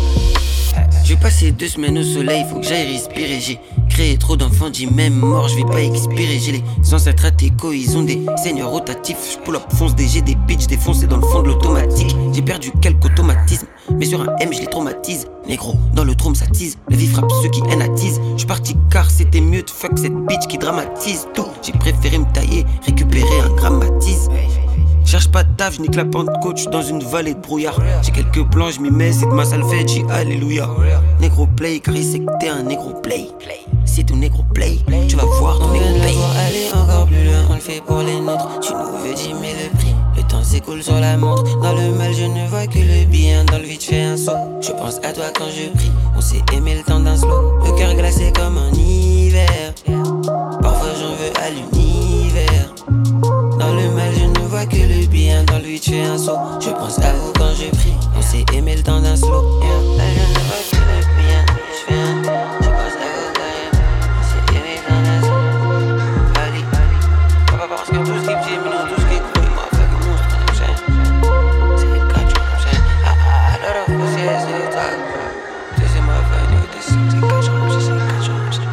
J'ai passé deux semaines au soleil, faut que j'aille respirer. J'ai créé trop d'enfants, dit même mort, je vais pas expirer. J'ai les ancêtres atéco, ils ont des seigneurs rotatifs. Je pull up, fonce des G, des bitches défoncés dans le fond de l'automatique. J'ai perdu quelques automatismes, mais sur un M je les traumatise. Négro, dans le trône ça tease, la vie frappe ceux qui haine attisent. Je parti car c'était mieux de fuck cette bitch qui dramatise tout. J'ai préféré me tailler, récupérer un grammatise. Cherche pas de taf, je nique la Pentecôte, j'suis dans une vallée de brouillard. J'ai quelques plans, j'm'y mets, c'est de ma salveggi, alléluia. Négro play, car il sait que t'es un négro play. Si ton négro play, tu vas voir ton négro play. On aller encore plus loin, on le fait pour les nôtres. Tu nous veux dix mille le prix. Le temps s'écoule sur la montre. Dans le mal, je ne vois que le bien. Dans le vide, je fais un saut. Je pense à toi quand je prie. On s'est aimé le temps d'un slow. Le cœur glacé comme un hiver. Parfois j'en veux à l'univers. Dans le mal, je ne vois que le bien. Dans le vide, je fais un saut. Je pense à vous quand je prie. On s'est aimé le temps d'un slow. Là, je ne vois que le bien. Je fais un tour. Je pense à vous quand je prie. On s'est aimé le temps d'un slow. Allez, papa, parce que tout ce qui est petit, mais non, tout ce qui est cool, moi, fait que monstre, on aime ça. C'est les quatre, on aime ça. Ah, ah, alors, c'est c'est ça. C'est ma famille, c'est les quatre, on aime ça. C'est les quatre, on aime ça.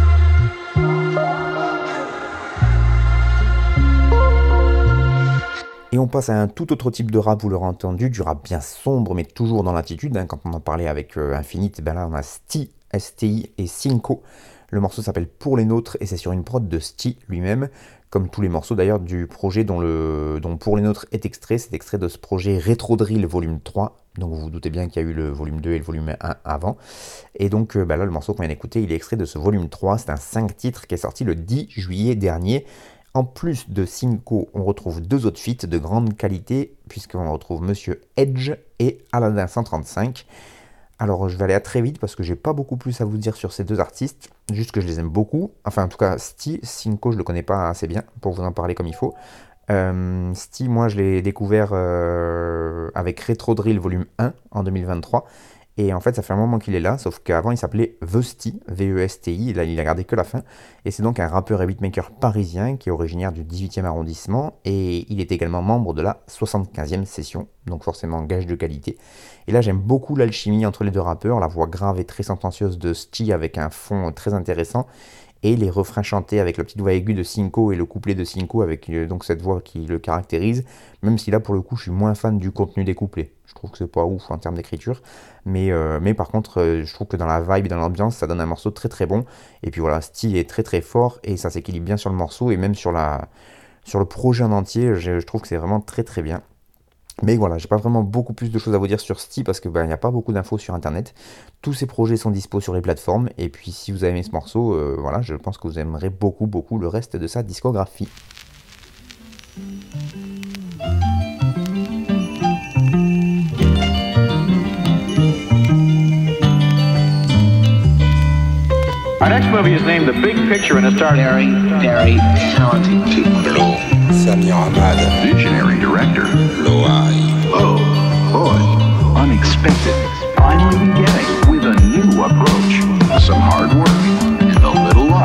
Et on passe à un tout autre type de rap, vous l'aurez entendu, du rap bien sombre, mais toujours dans l'attitude. Hein. Quand on en parlait avec euh, Infinite, ben là on a Sti, S T I et Cinco. Le morceau s'appelle Pour les Nôtres et c'est sur une prod de Sti lui-même, comme tous les morceaux d'ailleurs du projet dont, le, dont Pour les Nôtres est extrait. C'est extrait de ce projet Retro Drill volume trois. Donc vous vous doutez bien qu'il y a eu le volume deux et le volume un avant. Et donc euh, ben là le morceau qu'on vient d'écouter, il est extrait de ce volume trois. C'est un cinq titres qui est sorti le dix juillet dernier. En plus de Cinco, on retrouve deux autres feats de grande qualité, puisqu'on retrouve Monsieur Edge et Aladdin cent trente-cinq. Alors je vais aller à très vite parce que j'ai pas beaucoup plus à vous dire sur ces deux artistes, juste que je les aime beaucoup. Enfin en tout cas, Sti, Cinco je le connais pas assez bien pour vous en parler comme il faut. Euh, Sti, moi je l'ai découvert euh, avec Retro Drill volume un en deux mille vingt-trois. Et en fait, ça fait un moment qu'il est là, sauf qu'avant, il s'appelait Vesti, V E S T I, là, il a gardé que la fin. Et c'est donc un rappeur et beatmaker parisien qui est originaire du dix-huitième arrondissement, et il est également membre de la soixante-quinzième session, donc forcément gage de qualité. Et là, j'aime beaucoup l'alchimie entre les deux rappeurs, la voix grave et très sentencieuse de Sti avec un fond très intéressant, et les refrains chantés avec la petite voix aiguë de Cinco et le couplet de Cinco avec euh, donc cette voix qui le caractérise, même si là, pour le coup, je suis moins fan du contenu des couplets. Je trouve que c'est pas ouf en termes d'écriture, mais, euh, mais par contre, euh, je trouve que dans la vibe et dans l'ambiance, ça donne un morceau très très bon. Et puis voilà, Sti est très très fort et ça s'équilibre bien sur le morceau et même sur, la, sur le projet en entier, je, je trouve que c'est vraiment très très bien. Mais voilà, j'ai pas vraiment beaucoup plus de choses à vous dire sur Sti parce que ben, y a pas beaucoup d'infos sur internet. Tous ces projets sont dispo sur les plateformes et puis si vous avez aimé ce morceau, euh, voilà, je pense que vous aimerez beaucoup beaucoup le reste de sa discographie. next movie is named The Big Picture and it stars very, very talented people. Blue, Samir Ahmad. Visionary director. Loai. Oh, boy. Unexpected. Finally beginning with a new approach. Some hard work and a little luck.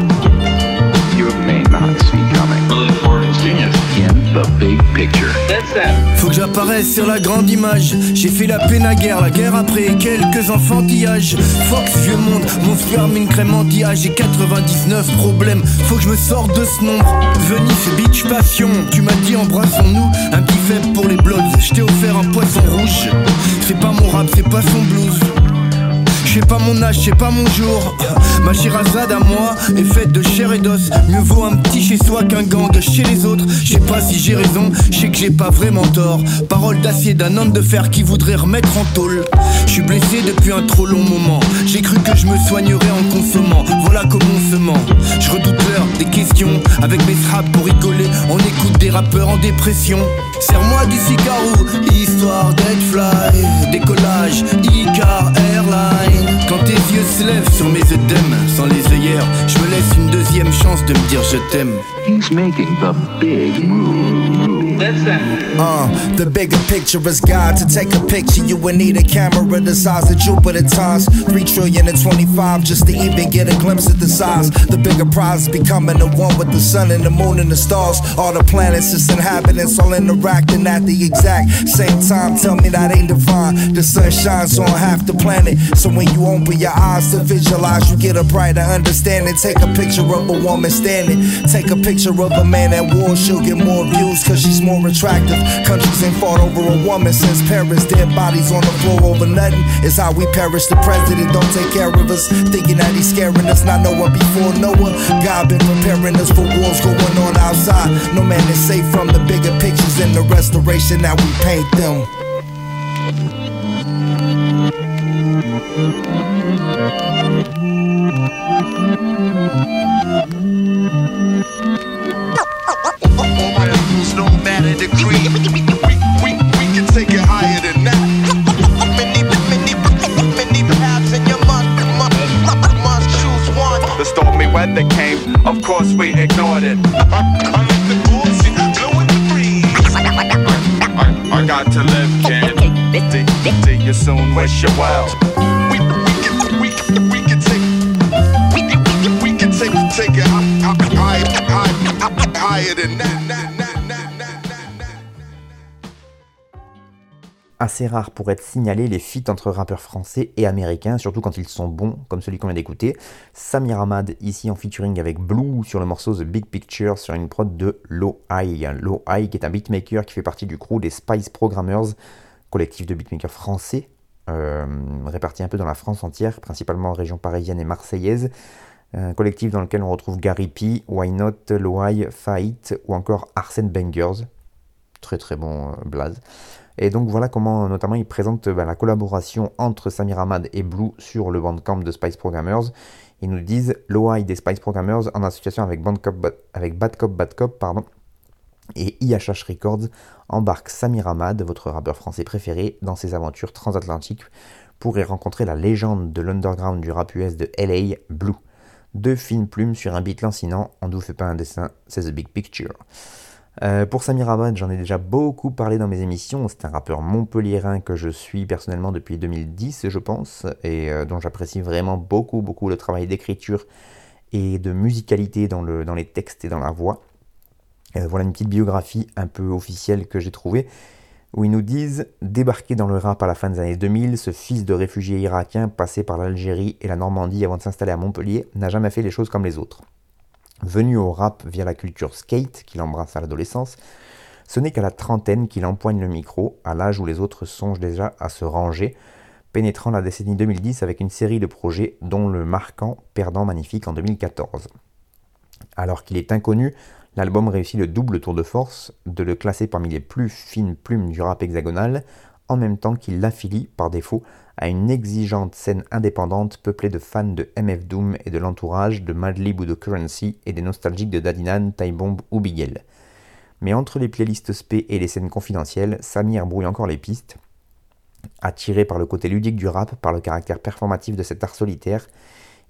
You may not see coming. Genius in The Big Picture. That's it. Faut que j'apparaisse sur la grande image. J'ai fait la peine à guerre, la guerre après quelques enfantillages. Fox, vieux monde, mon sperme une crème anti-âge. J'ai quatre-vingt-dix-neuf problèmes, faut que je me sorte de ce nombre. Venise, bitch, passion, tu m'as dit embrassons-nous. Un petit faible pour les bloods, je t'ai offert un poisson rouge. C'est pas mon rap, c'est pas son blues. Je sais pas mon âge, je sais pas mon jour. Ma Shirazade à moi est faite de chair et d'os. Mieux vaut un petit chez soi qu'un gang chez les autres. Je sais pas si j'ai raison, je sais que j'ai pas vraiment tort. Parole d'acier d'un homme de fer qui voudrait remettre en tôle. Je suis blessé depuis un trop long moment. J'ai cru que je me soignerais en consommant. Voilà comment on se ment. Je redoute l'heure des questions. Avec mes straps pour rigoler, on écoute des rappeurs en dépression. Serre-moi du cigarro, histoire d'être fly. Décollage, Icar Airline. Quand tes yeux se lèvent sur mes œdèmes, sans les œillères, je me laisse une deuxième chance de me dire je t'aime. He's making the big move. That's it. Uh, the bigger picture is God. To take a picture, you would need a camera the size of Jupiter times three trillion and twenty-five just to even get a glimpse of the size. The bigger prize is becoming the one with the sun and the moon and the stars. All the planets, its inhabitants, all interacting at the exact same time. Tell me that ain't divine. The sun shines on half the planet, so when you open your eyes to visualize, you get a brighter understanding. Take a picture of a woman standing. Take a picture of a man at war. She'll get more views cause she's more attractive. Countries ain't fought over a woman since Paris. Dead bodies on the floor over nothing is how we perish. The president don't take care of us, thinking that he's scaring us. Not Noah before Noah. God been preparing us for wars going on outside. No man is safe from the bigger pictures and the restoration that we paint them. No matter the creed, we, we, we, we can take it higher than that. Many, many, many paths and you must, must choose one. The stormy weather came, of course we ignored it. I like the bullshit, blowing the breeze. I, I got to live, kid. See, see you soon, wish you well. We, we can, we can, we can take, we, we, we can take, take it higher, higher, higher than that. Assez rare pour être signalé les feats entre rappeurs français et américains, surtout quand ils sont bons, comme celui qu'on vient d'écouter. Samir Ahmad, ici en featuring avec Blue sur le morceau The Big Picture sur une prod de Loai. Loai qui est un beatmaker qui fait partie du crew des Spice Programmers, collectif de beatmakers français, euh, répartis un peu dans la France entière, principalement en région parisienne et marseillaise. Un collectif dans lequel on retrouve Gary P, Why Not, Loai, Fight ou encore Arsène Bangers. Très très bon euh, blaze. Et donc voilà comment notamment ils présentent bah, la collaboration entre Samir Ahmad et Blue sur le Bandcamp de Spice Programmers. Ils nous disent Loai des Spice Programmers en association avec, Bandcamp, avec Bad Cop Bad Cop pardon, et I H H Records embarque Samir Ahmad, votre rappeur français préféré, dans ses aventures transatlantiques pour y rencontrer la légende de l'underground du rap U S de L A, Blue. Deux fines plumes sur un beat lancinant, on ne vous fait pas un dessin, c'est The Big Picture. Euh, pour Samir Ahmad, j'en ai déjà beaucoup parlé dans mes émissions. C'est un rappeur montpelliérain que je suis personnellement depuis deux mille dix, je pense, et euh, dont j'apprécie vraiment beaucoup, beaucoup le travail d'écriture et de musicalité dans, le, dans les textes et dans la voix. Euh, voilà une petite biographie un peu officielle que j'ai trouvée, où ils nous disent « Débarqué dans le rap à la fin des années deux mille, ce fils de réfugié irakien passé par l'Algérie et la Normandie avant de s'installer à Montpellier n'a jamais fait les choses comme les autres. » Venu au rap via la culture skate qu'il embrasse à l'adolescence, ce n'est qu'à la trentaine qu'il empoigne le micro, à l'âge où les autres songent déjà à se ranger, pénétrant la décennie deux mille dix avec une série de projets dont le marquant Perdant Magnifique en deux mille quatorze. Alors qu'il est inconnu, l'album réussit le double tour de force de le classer parmi les plus fines plumes du rap hexagonal, en même temps qu'il l'affilie, par défaut, à une exigeante scène indépendante peuplée de fans de M F Doom et de l'entourage, de Madlib ou de Currency et des nostalgiques de Daddy Nan, Ty Bomb ou Bigel. Mais entre les playlists spé et les scènes confidentielles, Samir brouille encore les pistes. Attiré par le côté ludique du rap, par le caractère performatif de cet art solitaire,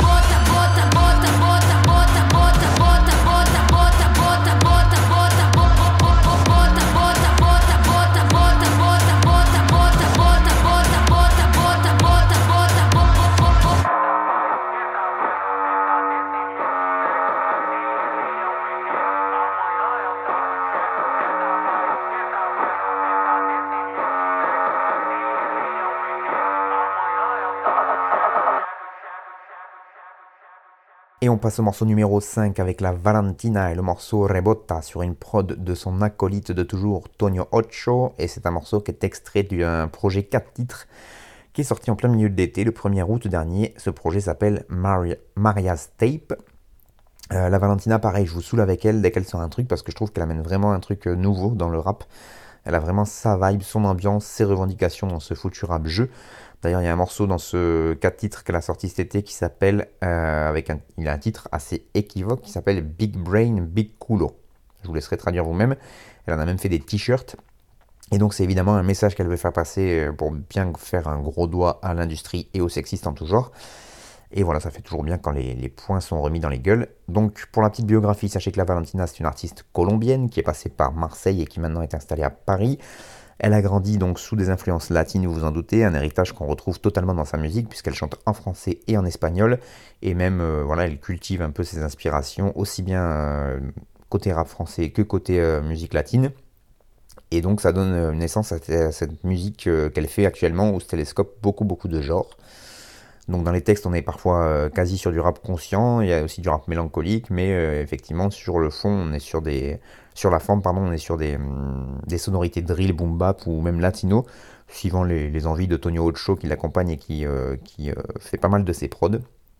on passe au morceau numéro cinq avec la Valentina et le morceau Rebota sur une prod de son acolyte de toujours, Tonio Ocho. Et c'est un morceau qui est extrait d'un projet quatre titres qui est sorti en plein milieu de l'été, le premier août dernier. Ce projet s'appelle Maria, Maria's Tape. Euh, la Valentina, pareil, je vous saoule avec elle dès qu'elle sort un truc parce que je trouve qu'elle amène vraiment un truc nouveau dans le rap. Elle a vraiment sa vibe, son ambiance, ses revendications dans ce foutu rap jeu. D'ailleurs, il y a un morceau dans ce quatre titres qu'elle a sorti cet été qui s'appelle, euh, avec un, il a un titre assez équivoque qui s'appelle Big Brain, Big Culo. Je vous laisserai traduire vous-même. Elle en a même fait des t-shirts. Et donc, c'est évidemment un message qu'elle veut faire passer pour bien faire un gros doigt à l'industrie et aux sexistes en tout genre. Et voilà, ça fait toujours bien quand les, les points sont remis dans les gueules. Donc, pour la petite biographie, sachez que la Valentina, c'est une artiste colombienne qui est passée par Marseille et qui maintenant est installée à Paris. Elle a grandi donc sous des influences latines, vous vous en doutez, un héritage qu'on retrouve totalement dans sa musique puisqu'elle chante en français et en espagnol. Et même, euh, voilà, elle cultive un peu ses inspirations, aussi bien euh, côté rap français que côté euh, musique latine. Et donc, ça donne euh, naissance à, à cette musique euh, qu'elle fait actuellement où se télescope beaucoup, beaucoup de genres. Donc dans les textes, on est parfois euh, quasi sur du rap conscient, il y a aussi du rap mélancolique, mais euh, effectivement sur le fond, on est sur des, sur la forme, pardon, on est sur des, hum, des sonorités drill, boom bap ou même latino, suivant les, les envies de Tonio Ocho qui l'accompagne et qui, euh, qui euh, fait pas mal de ses prods.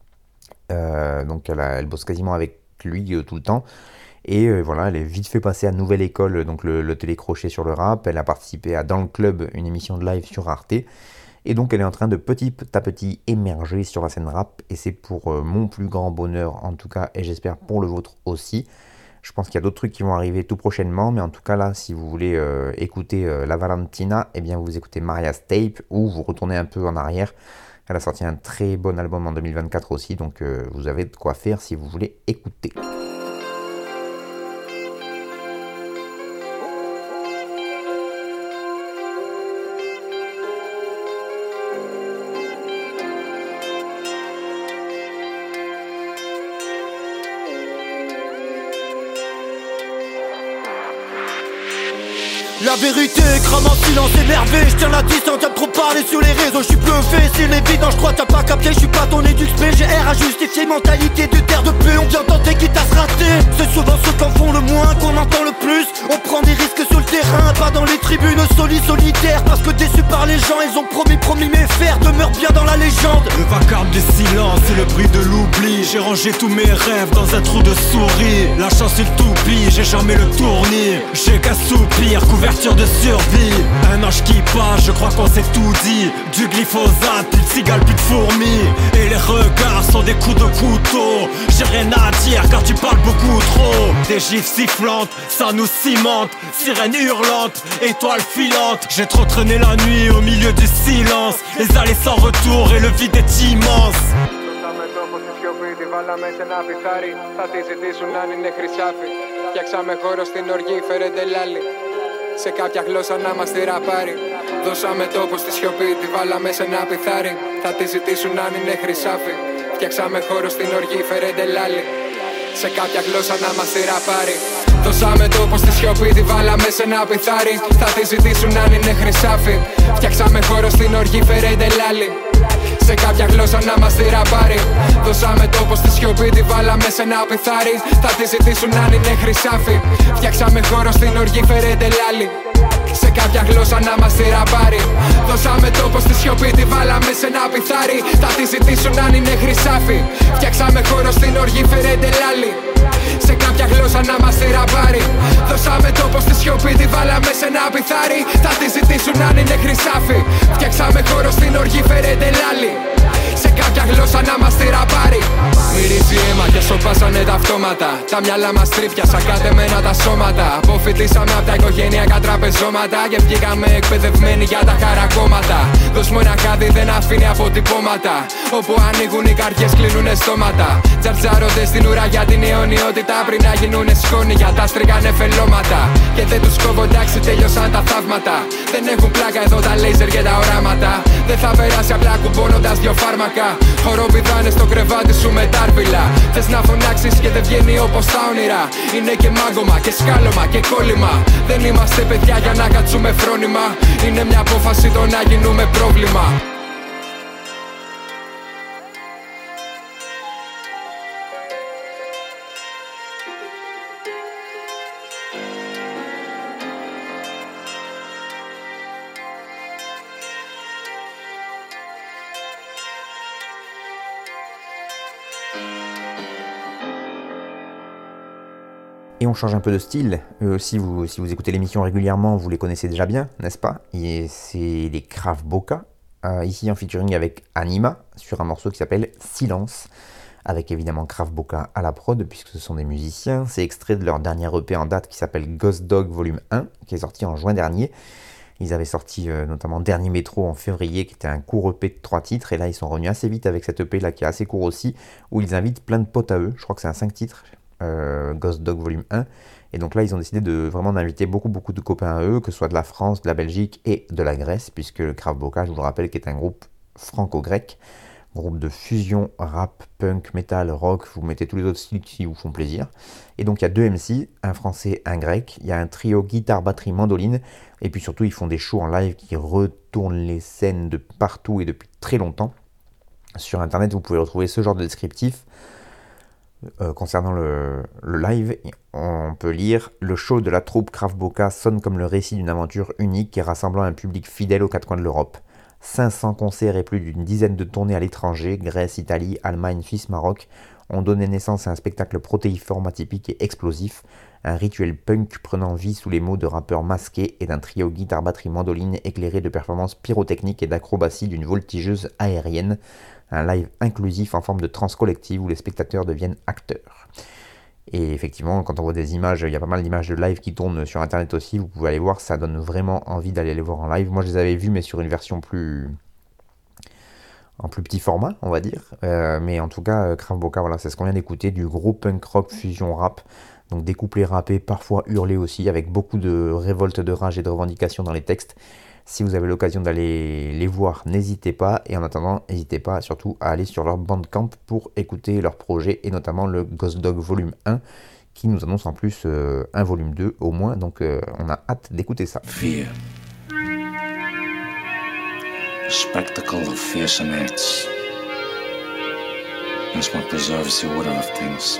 Euh, donc elle, a, elle bosse quasiment avec lui euh, tout le temps. Et euh, voilà, elle est vite fait passer à Nouvelle École, donc le, le télécrochet sur le rap. Elle a participé à Dans le Club, une émission de live sur Arte. Et donc elle est en train de petit à petit émerger sur la scène rap, et c'est pour euh, mon plus grand bonheur en tout cas, et j'espère pour le vôtre aussi. Je pense qu'il y a d'autres trucs qui vont arriver tout prochainement, mais en tout cas là, si vous voulez euh, écouter euh, la Valentina, eh bien vous écoutez Maria's Tape, ou vous retournez un peu en arrière. Elle a sorti un très bon album en deux mille vingt-quatre aussi, donc euh, vous avez de quoi faire si vous voulez écouter. La vérité crame en silence énervé, je tiens la distance, y'a trop parlé sur les réseaux, je suis bluffé, c'est l'évident, je crois t'as pas capté, je suis pas ton éduc, mais j'ai R à justifier, mentalité de terre de paix, on vient tenter quitte à se rater. C'est souvent ceux qui en font le moins qu'on entend le plus, on prend des risques sur le terrain, pas dans les tribunes solides solitaires, parce que déçus par les gens, ils ont promis, promis mes fers demeurent bien dans la légende. Le vacarme du silence et le bruit de l'oubli, j'ai rangé tous mes rêves dans un trou de souris, la chance il toupie, j'ai jamais le tournis, j'ai qu'un soupir, couverture de survie. Un ange qui passe, je crois qu'on s'est tout dit. Du glyphosate, plus de cigales, plus de fourmis. Et les regards sont des coups de couteau. J'ai rien à dire car tu parles beaucoup trop. Des gifs sifflantes, ça nous cimente. Sirène hurlante, étoile filante. J'ai trop traîné la nuit au milieu du silence. Les allées sans retour et le vide est immense. Βάλαμε σε ένα πιθάρι, θα τη ζητήσουν αν είναι χρυσάφι. Φτιάξαμε χώρο στην οργή, φέρετε λάλη. Σε κάποια γλώσσα να μας τη ραπάρει. Δώσαμε τόπο στη σιωπή, τη βάλαμε σε ένα πιθάρι. Θα τη ζητήσουν αν είναι χρυσάφι. Φτιάξαμε χώρο στην οργή, φέρετε λάλη. Σε κάποια γλώσσα να μας τη ραπάρει. Δώσαμε τόπο στη σιωπή, τη βάλαμε σε ένα πιθάρι. Θα τη ζητήσουν αν είναι χρυσάφι. Φτιάξαμε χώρο στην οργή, φέρετε λάλη. Σε κάποια γλώσσα να μας τη ραπάρει. Δώσαμε τόπο στη σιωπή, τη βάλαμε σε ένα πιθάρι. Θα τη ζητήσουν αν είναι χρυσάφι. Φτιάξαμε χώρο στην οργή, φέρετε λάλη. Σε κάποια γλώσσα να μας τη ραπάρει. Δώσαμε τόπο στη σιωπή, τη βάλαμε σε ένα πιθάρι. Θα τη ζητήσουν αν είναι χρυσάφι. Φτιάξαμε χώρο στην οργή, φέρετε λάλη. Σε κάποια γλώσσα να μας τη ραπάρει. Δώσαμε τόπο στη σιωπή, τη βάλαμε σε ένα πιθάρι. Θα τη ζητήσουν αν είναι χρυσάφι. Φτιάξαμε χώρο στην οργή, φέρετε λάλη. Σε κάποια γλώσσα να μας τη ραπάρει. Μυρίζει αίμα και σοπάσανε τα αυτόματα. Τα μυαλά μας τρίφια σαν κατεμένα τα σώματα. Αποφυτίσαμε απ' τα οικογενειακά τραπεζώματα. Και βγήκαμε εκπαιδευμένοι για τα χαρακόμματα. Δώσ' μου ένα χάδι δεν αφήνει αποτυπώματα. Όπου ανοίγουν οι καρδιές κλείνουνε στόματα. Τζαρτζάρονται στην ουρά για την αιωνιότητα. Πριν να γίνουνε σκόνη για τα στριγάνε φελώματα. Και δεν τους κόβω εντάξει τέλειωσαν τα θαύματα. Δεν έχουν πλάκα εδώ τα λέιζερ και τα οράματα. Δεν θα περάσει απλά κουμπώνοντας δυο φάρμακα. Χοροπηδάνε στο κρεβάτι σου με τάρβιλα. Θες να φωνάξεις και δεν βγαίνει όπως τα όνειρα. Είναι και μάγκωμα και σκάλωμα και κόλλημα. Δεν είμαστε παιδιά για να κάτσουμε φρόνημα. Είναι μια απόφαση το να γίνουμε πρόβλημα. on change un peu de style. Eux aussi, vous, si vous écoutez l'émission régulièrement, vous les connaissez déjà bien, n'est-ce pas? Et c'est les Krav Boka, euh, ici en featuring avec Anima, sur un morceau qui s'appelle Silence, avec évidemment Krav Boka à la prod, puisque ce sont des musiciens. C'est extrait de leur dernier E P en date qui s'appelle Ghost Dog Volume un, qui est sorti en juin dernier. Ils avaient sorti euh, notamment Dernier Métro en février, qui était un court E P de trois titres, et là ils sont revenus assez vite avec cet E P là qui est assez court aussi, où ils invitent plein de potes à eux. Je crois que c'est un cinq titres, euh, Ghost Dog Volume un, et donc là ils ont décidé de vraiment d'inviter beaucoup beaucoup de copains à eux, que ce soit de la France, de la Belgique et de la Grèce, puisque le Krav Boka, je vous le rappelle, qui est un groupe franco-grec, groupe de fusion, rap, punk, metal, rock, vous mettez tous les autres styles qui vous font plaisir. Et donc il y a deux M C, un français, un grec, il y a un trio guitare, batterie, mandoline, et puis surtout ils font des shows en live qui retournent les scènes de partout et depuis très longtemps. Sur internet vous pouvez retrouver ce genre de descriptif. Euh, concernant le, le live, on peut lire « Le show de la troupe Krav Boka sonne comme le récit d'une aventure unique qui rassemblant un public fidèle aux quatre coins de l'Europe. cinq cents concerts et plus d'une dizaine de tournées à l'étranger, Grèce, Italie, Allemagne, Suisse, Maroc, ont donné naissance à un spectacle protéiforme atypique et explosif, un rituel punk prenant vie sous les mots de rappeurs masqués et d'un trio guitare-batterie-mandoline éclairé de performances pyrotechniques et d'acrobaties d'une voltigeuse aérienne, un live inclusif en forme de trance collective où les spectateurs deviennent acteurs. » Et effectivement, quand on voit des images, il y a pas mal d'images de live qui tournent sur internet aussi, vous pouvez aller voir, ça donne vraiment envie d'aller les voir en live. Moi je les avais vus mais sur une version plus... en plus petit format, on va dire. Euh, mais en tout cas, Krav Boka, voilà, c'est ce qu'on vient d'écouter, du gros punk rock fusion rap. Donc des couplets rappés, parfois hurlés aussi, avec beaucoup de révolte, de rage et de revendication dans les textes. Si vous avez l'occasion d'aller les voir, n'hésitez pas. Et en attendant, n'hésitez pas surtout à aller sur leur Bandcamp pour écouter leur projet, et notamment le Ghost Dog Volume un, qui nous annonce en plus euh, un volume deux au moins. Donc euh, on a hâte d'écouter ça. Fear. A spectacle of fearsome acts. That's what preserves the order of things.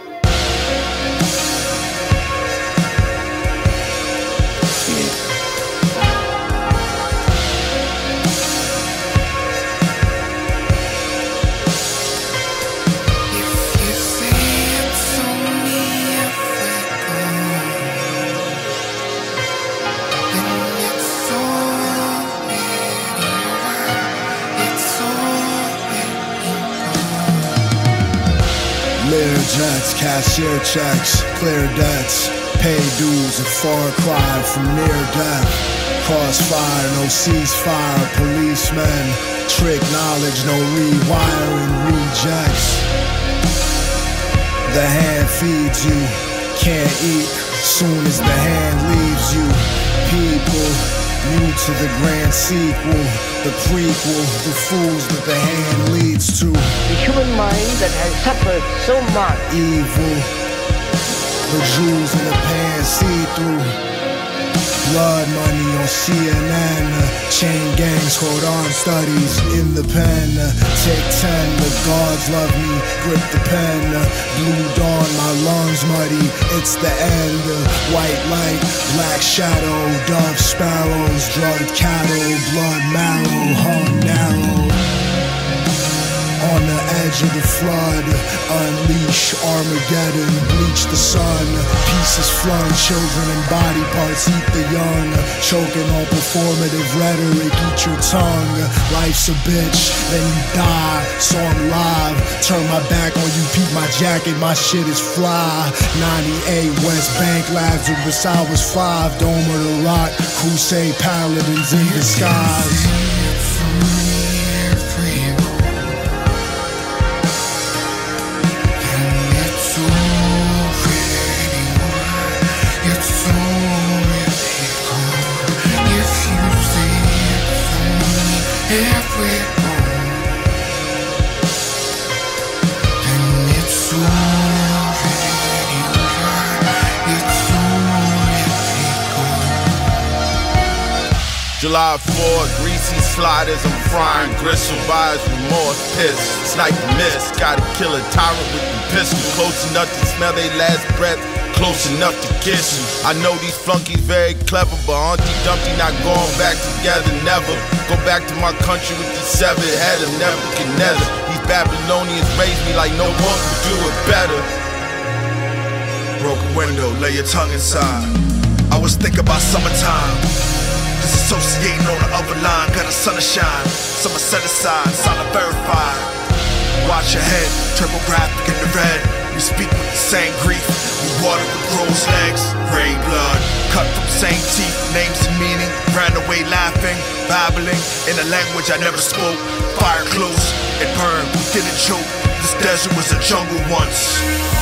Jets, cashier checks, clear debts, pay dues, a far cry from near death. Crossfire, no ceasefire, policemen, trick knowledge, no rewiring, rejects. The hand feeds you, can't eat, soon as the hand leaves you. People, new to the grand sequel, the prequel, the fools that the hand leads to. The human mind that has suffered so much. Evil, the jewels in the pan see-through. Blood money on C N N, chain gangs, hold on studies in the pen. Take ten, the gods love me, grip the pen. Blue dawn, my lungs muddy, it's the end. White light, black shadow, dove sparrows, drugged cattle, blood marrow, hung narrow. On the edge of the flood, unleash Armageddon, bleach the sun, pieces flung, children and body parts, eat the young, choking on performative rhetoric, eat your tongue, life's a bitch, then you die, so I'm live, turn my back on you, peep my jacket, my shit is fly, ninety-eight West Bank Labs with Versailles was five, Dome of the Rock, Crusade paladins in disguise. July fourth, greasy sliders, I'm frying gristle, buyers remorse, piss, snipe miss, gotta kill a tyrant with the pistol, close enough to smell their last breath, close enough to kiss you. I know these flunkies very clever, but Auntie Dumpty not going back together, never. Go back to my country with the severed head of Nebuchadnezzar. These Babylonians raised me like no one could do it better. broken window, lay your tongue inside. I was thinking about summertime, disassociating on the other line. Got a sun to shine, summer set aside, solid verified. Watch your head, triple graphic in the red. We speak with the same grief, we water with crow's legs. Gray blood, cut from same teeth, names and meaning. Ran away laughing, babbling in a language I never spoke. Fire close, it burned, we didn't choke. This desert was a jungle once.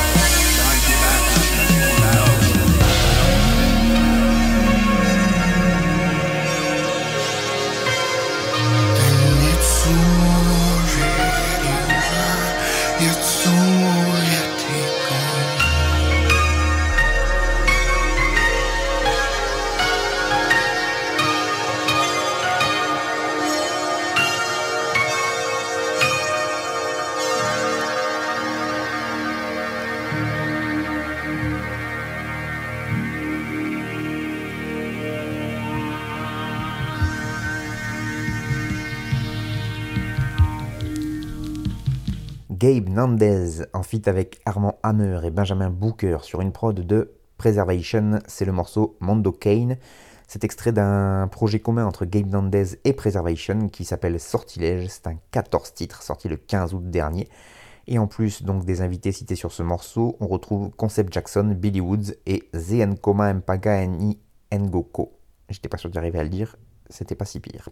Gabe Nandez en feat avec Armand Hammer et Benjamin Booker sur une prod de Preservation, c'est le morceau Mondo Kane. C'est extrait d'un projet commun entre Gabe Nandez et Preservation qui s'appelle Sortilège. C'est un quatorze titres sorti le quinze août dernier. Et en plus donc des invités cités sur ce morceau, on retrouve Concept Jackson, Billy Woods et Zenkoma Mpaga Ni Ngoko. J'étais pas sûr d'y arriver à le dire, c'était pas si pire.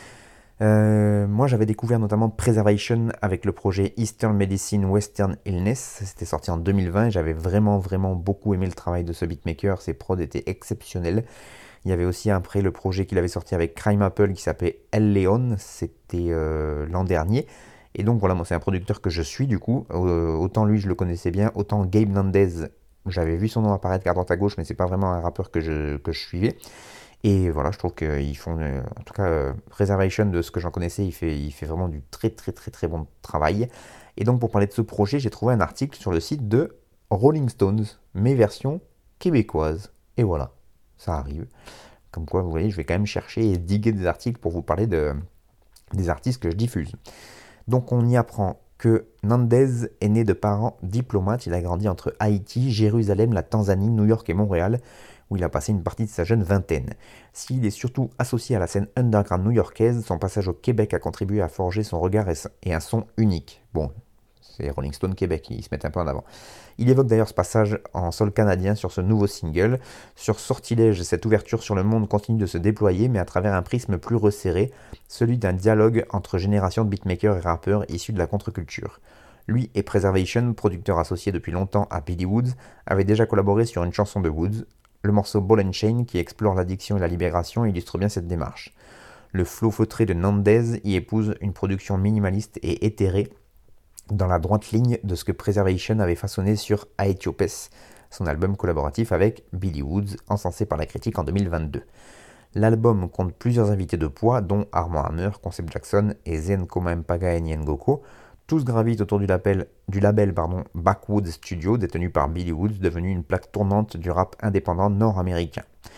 Euh, moi j'avais découvert notamment Preservation avec le projet Eastern Medicine Western Illness, c'était sorti en deux mille vingt et j'avais vraiment vraiment beaucoup aimé le travail de ce beatmaker, ses prods étaient exceptionnels. Il y avait aussi après le projet qu'il avait sorti avec Crime Apple qui s'appelait El Leon, c'était euh, l'an dernier. Et donc voilà, moi c'est un producteur que je suis du coup, euh, autant lui je le connaissais bien, autant Gabe Nandez, j'avais vu son nom apparaître à droite à gauche mais c'est pas vraiment un rappeur que je, que je suivais. Et voilà, je trouve qu'ils font, euh, en tout cas, euh, Preservation, de ce que j'en connaissais, il fait, il fait vraiment du très très très très bon travail. Et donc pour parler de ce projet, j'ai trouvé un article sur le site de Rolling Stones, mes versions québécoises. Et voilà, ça arrive. Comme quoi, vous voyez, je vais quand même chercher et diguer des articles pour vous parler de, des artistes que je diffuse. Donc on y apprend que Nandez est né de parents diplomates, il a grandi entre Haïti, Jérusalem, la Tanzanie, New York et Montréal, où il a passé une partie de sa jeune vingtaine. S'il est surtout associé à la scène underground new-yorkaise, son passage au Québec a contribué à forger son regard et un son unique. Bon, c'est Rolling Stone Québec, ils se mettent un peu en avant. Il évoque d'ailleurs ce passage en sol canadien sur ce nouveau single. Sur Sortilège, cette ouverture sur le monde continue de se déployer, mais à travers un prisme plus resserré, celui d'un dialogue entre générations de beatmakers et rappeurs issus de la contre-culture. Lui et Preservation, producteur associé depuis longtemps à Billy Woods, avaient déjà collaboré sur une chanson de Woods. Le morceau Ball and Chain, qui explore l'addiction et la libération, illustre bien cette démarche. Le flow feutré de Nandez y épouse une production minimaliste et éthérée, dans la droite ligne de ce que Preservation avait façonné sur Aethiopes, son album collaboratif avec Billy Woods, encensé par la critique en deux mille vingt-deux. L'album compte plusieurs invités de poids, dont Armand Hammer, Concept Jackson et Zenkoma Mpaga Ngoko. Tous gravitent autour du label, du label pardon, Backwoods Studio, détenu par Billy Woods, devenu une plaque tournante du rap indépendant nord-américain.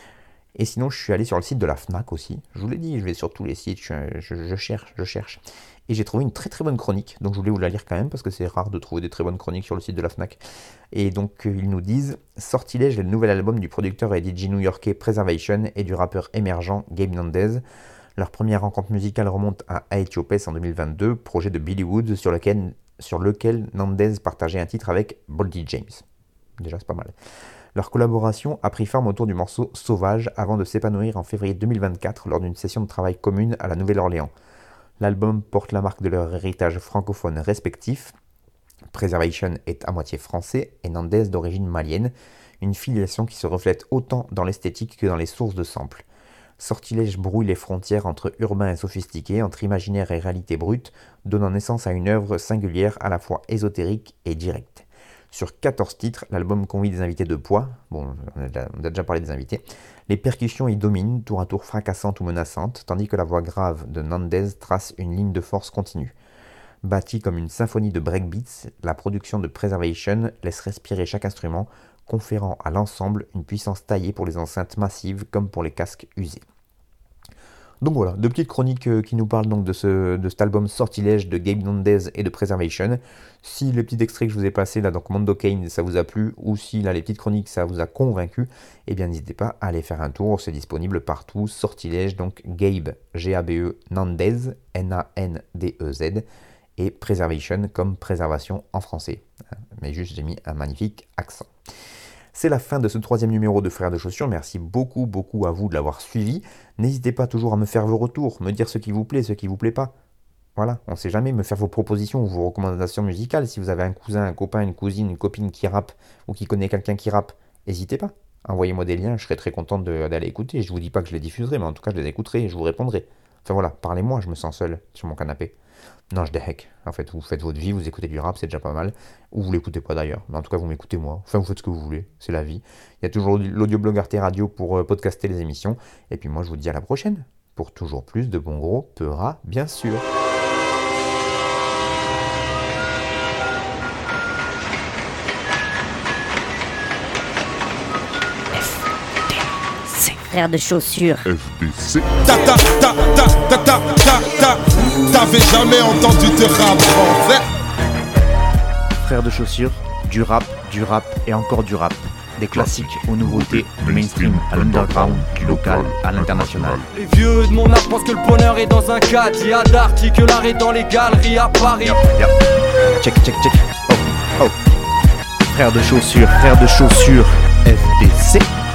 Et sinon, je suis allé sur le site de la Fnac aussi. Je vous l'ai dit, je vais sur tous les sites, je, je, je cherche, je cherche. Et j'ai trouvé une très très bonne chronique, donc je voulais vous la lire quand même, parce que c'est rare de trouver des très bonnes chroniques sur le site de la Fnac. Et donc, ils nous disent « Sortilège est le nouvel album du producteur et D J new-yorkais Preservation et du rappeur émergent Gabe Nandez. Leur première rencontre musicale remonte à Aethiopes en deux mille vingt-deux, projet de Billy Woods sur lequel, sur lequel Nandez partageait un titre avec Boldy James. Déjà, c'est pas mal. Leur collaboration a pris forme autour du morceau Sauvage avant de s'épanouir en février deux mille vingt-quatre lors d'une session de travail commune à la Nouvelle-Orléans. L'album porte la marque de leur héritage francophone respectif. Preservation est à moitié français et Nandez d'origine malienne, une filiation qui se reflète autant dans l'esthétique que dans les sources de samples. Sortilège brouille les frontières entre urbain et sophistiqué, entre imaginaire et réalité brute, donnant naissance à une œuvre singulière à la fois ésotérique et directe. Sur quatorze titres, l'album convie des invités de poids, bon, on a, déjà, on a déjà parlé des invités, les percussions y dominent, tour à tour fracassantes ou menaçantes, tandis que la voix grave de Nandez trace une ligne de force continue. Bâtie comme une symphonie de breakbeats, la production de Preservation laisse respirer chaque instrument, conférant à l'ensemble une puissance taillée pour les enceintes massives comme pour les casques usés. Donc voilà, deux petites chroniques euh, qui nous parlent donc de, ce, de cet album Sortilège de Gabe Nandez et de Preservation. Si les petits extraits que je vous ai passés là, donc Mondo Kane, ça vous a plu, ou si là les petites chroniques ça vous a convaincu, eh bien n'hésitez pas à aller faire un tour, c'est disponible partout. Sortilège, donc Gabe, G A B E, Nandez, N A N D E Z, et Preservation comme préservation en français. Mais juste j'ai mis un magnifique accent. C'est la fin de ce troisième numéro de Frères de Chaussures. Merci beaucoup, beaucoup à vous de l'avoir suivi. N'hésitez pas toujours à me faire vos retours, me dire ce qui vous plaît, ce qui vous plaît pas. Voilà, on sait jamais, me faire vos propositions ou vos recommandations musicales. Si vous avez un cousin, un copain, une cousine, une copine qui rappe ou qui connaît quelqu'un qui rappe, n'hésitez pas. Envoyez-moi des liens, je serai très content de, d'aller écouter. Je vous dis pas que je les diffuserai, mais en tout cas je les écouterai et je vous répondrai. Enfin voilà, parlez-moi, je me sens seul sur mon canapé. Non, je déhec. En fait, vous faites votre vie, vous écoutez du rap, c'est déjà pas mal. Ou vous l'écoutez pas d'ailleurs. Mais en tout cas, vous m'écoutez moi. Enfin, vous faites ce que vous voulez. C'est la vie. Il y a toujours l'audioblog Arte Radio pour euh, podcaster les émissions. Et puis moi, je vous dis à la prochaine. Pour toujours plus de bon gros Peura, bien sûr. Frères de chaussures. F D C. Ta ta ta ta ta ta ta ta. T'avais jamais entendu de rap français. Frères de chaussures, du rap, du rap et encore du rap. Des classiques aux nouveautés, du mainstream à l'underground, du local à l'international. Les vieux de mon âge pensent que le bonheur est dans un cadre. Il y a d'arty que l'art est dans les galeries à Paris. Yep, yep. Check, check, check. Oh, oh. Frères de chaussures, frères de chaussures, F D C.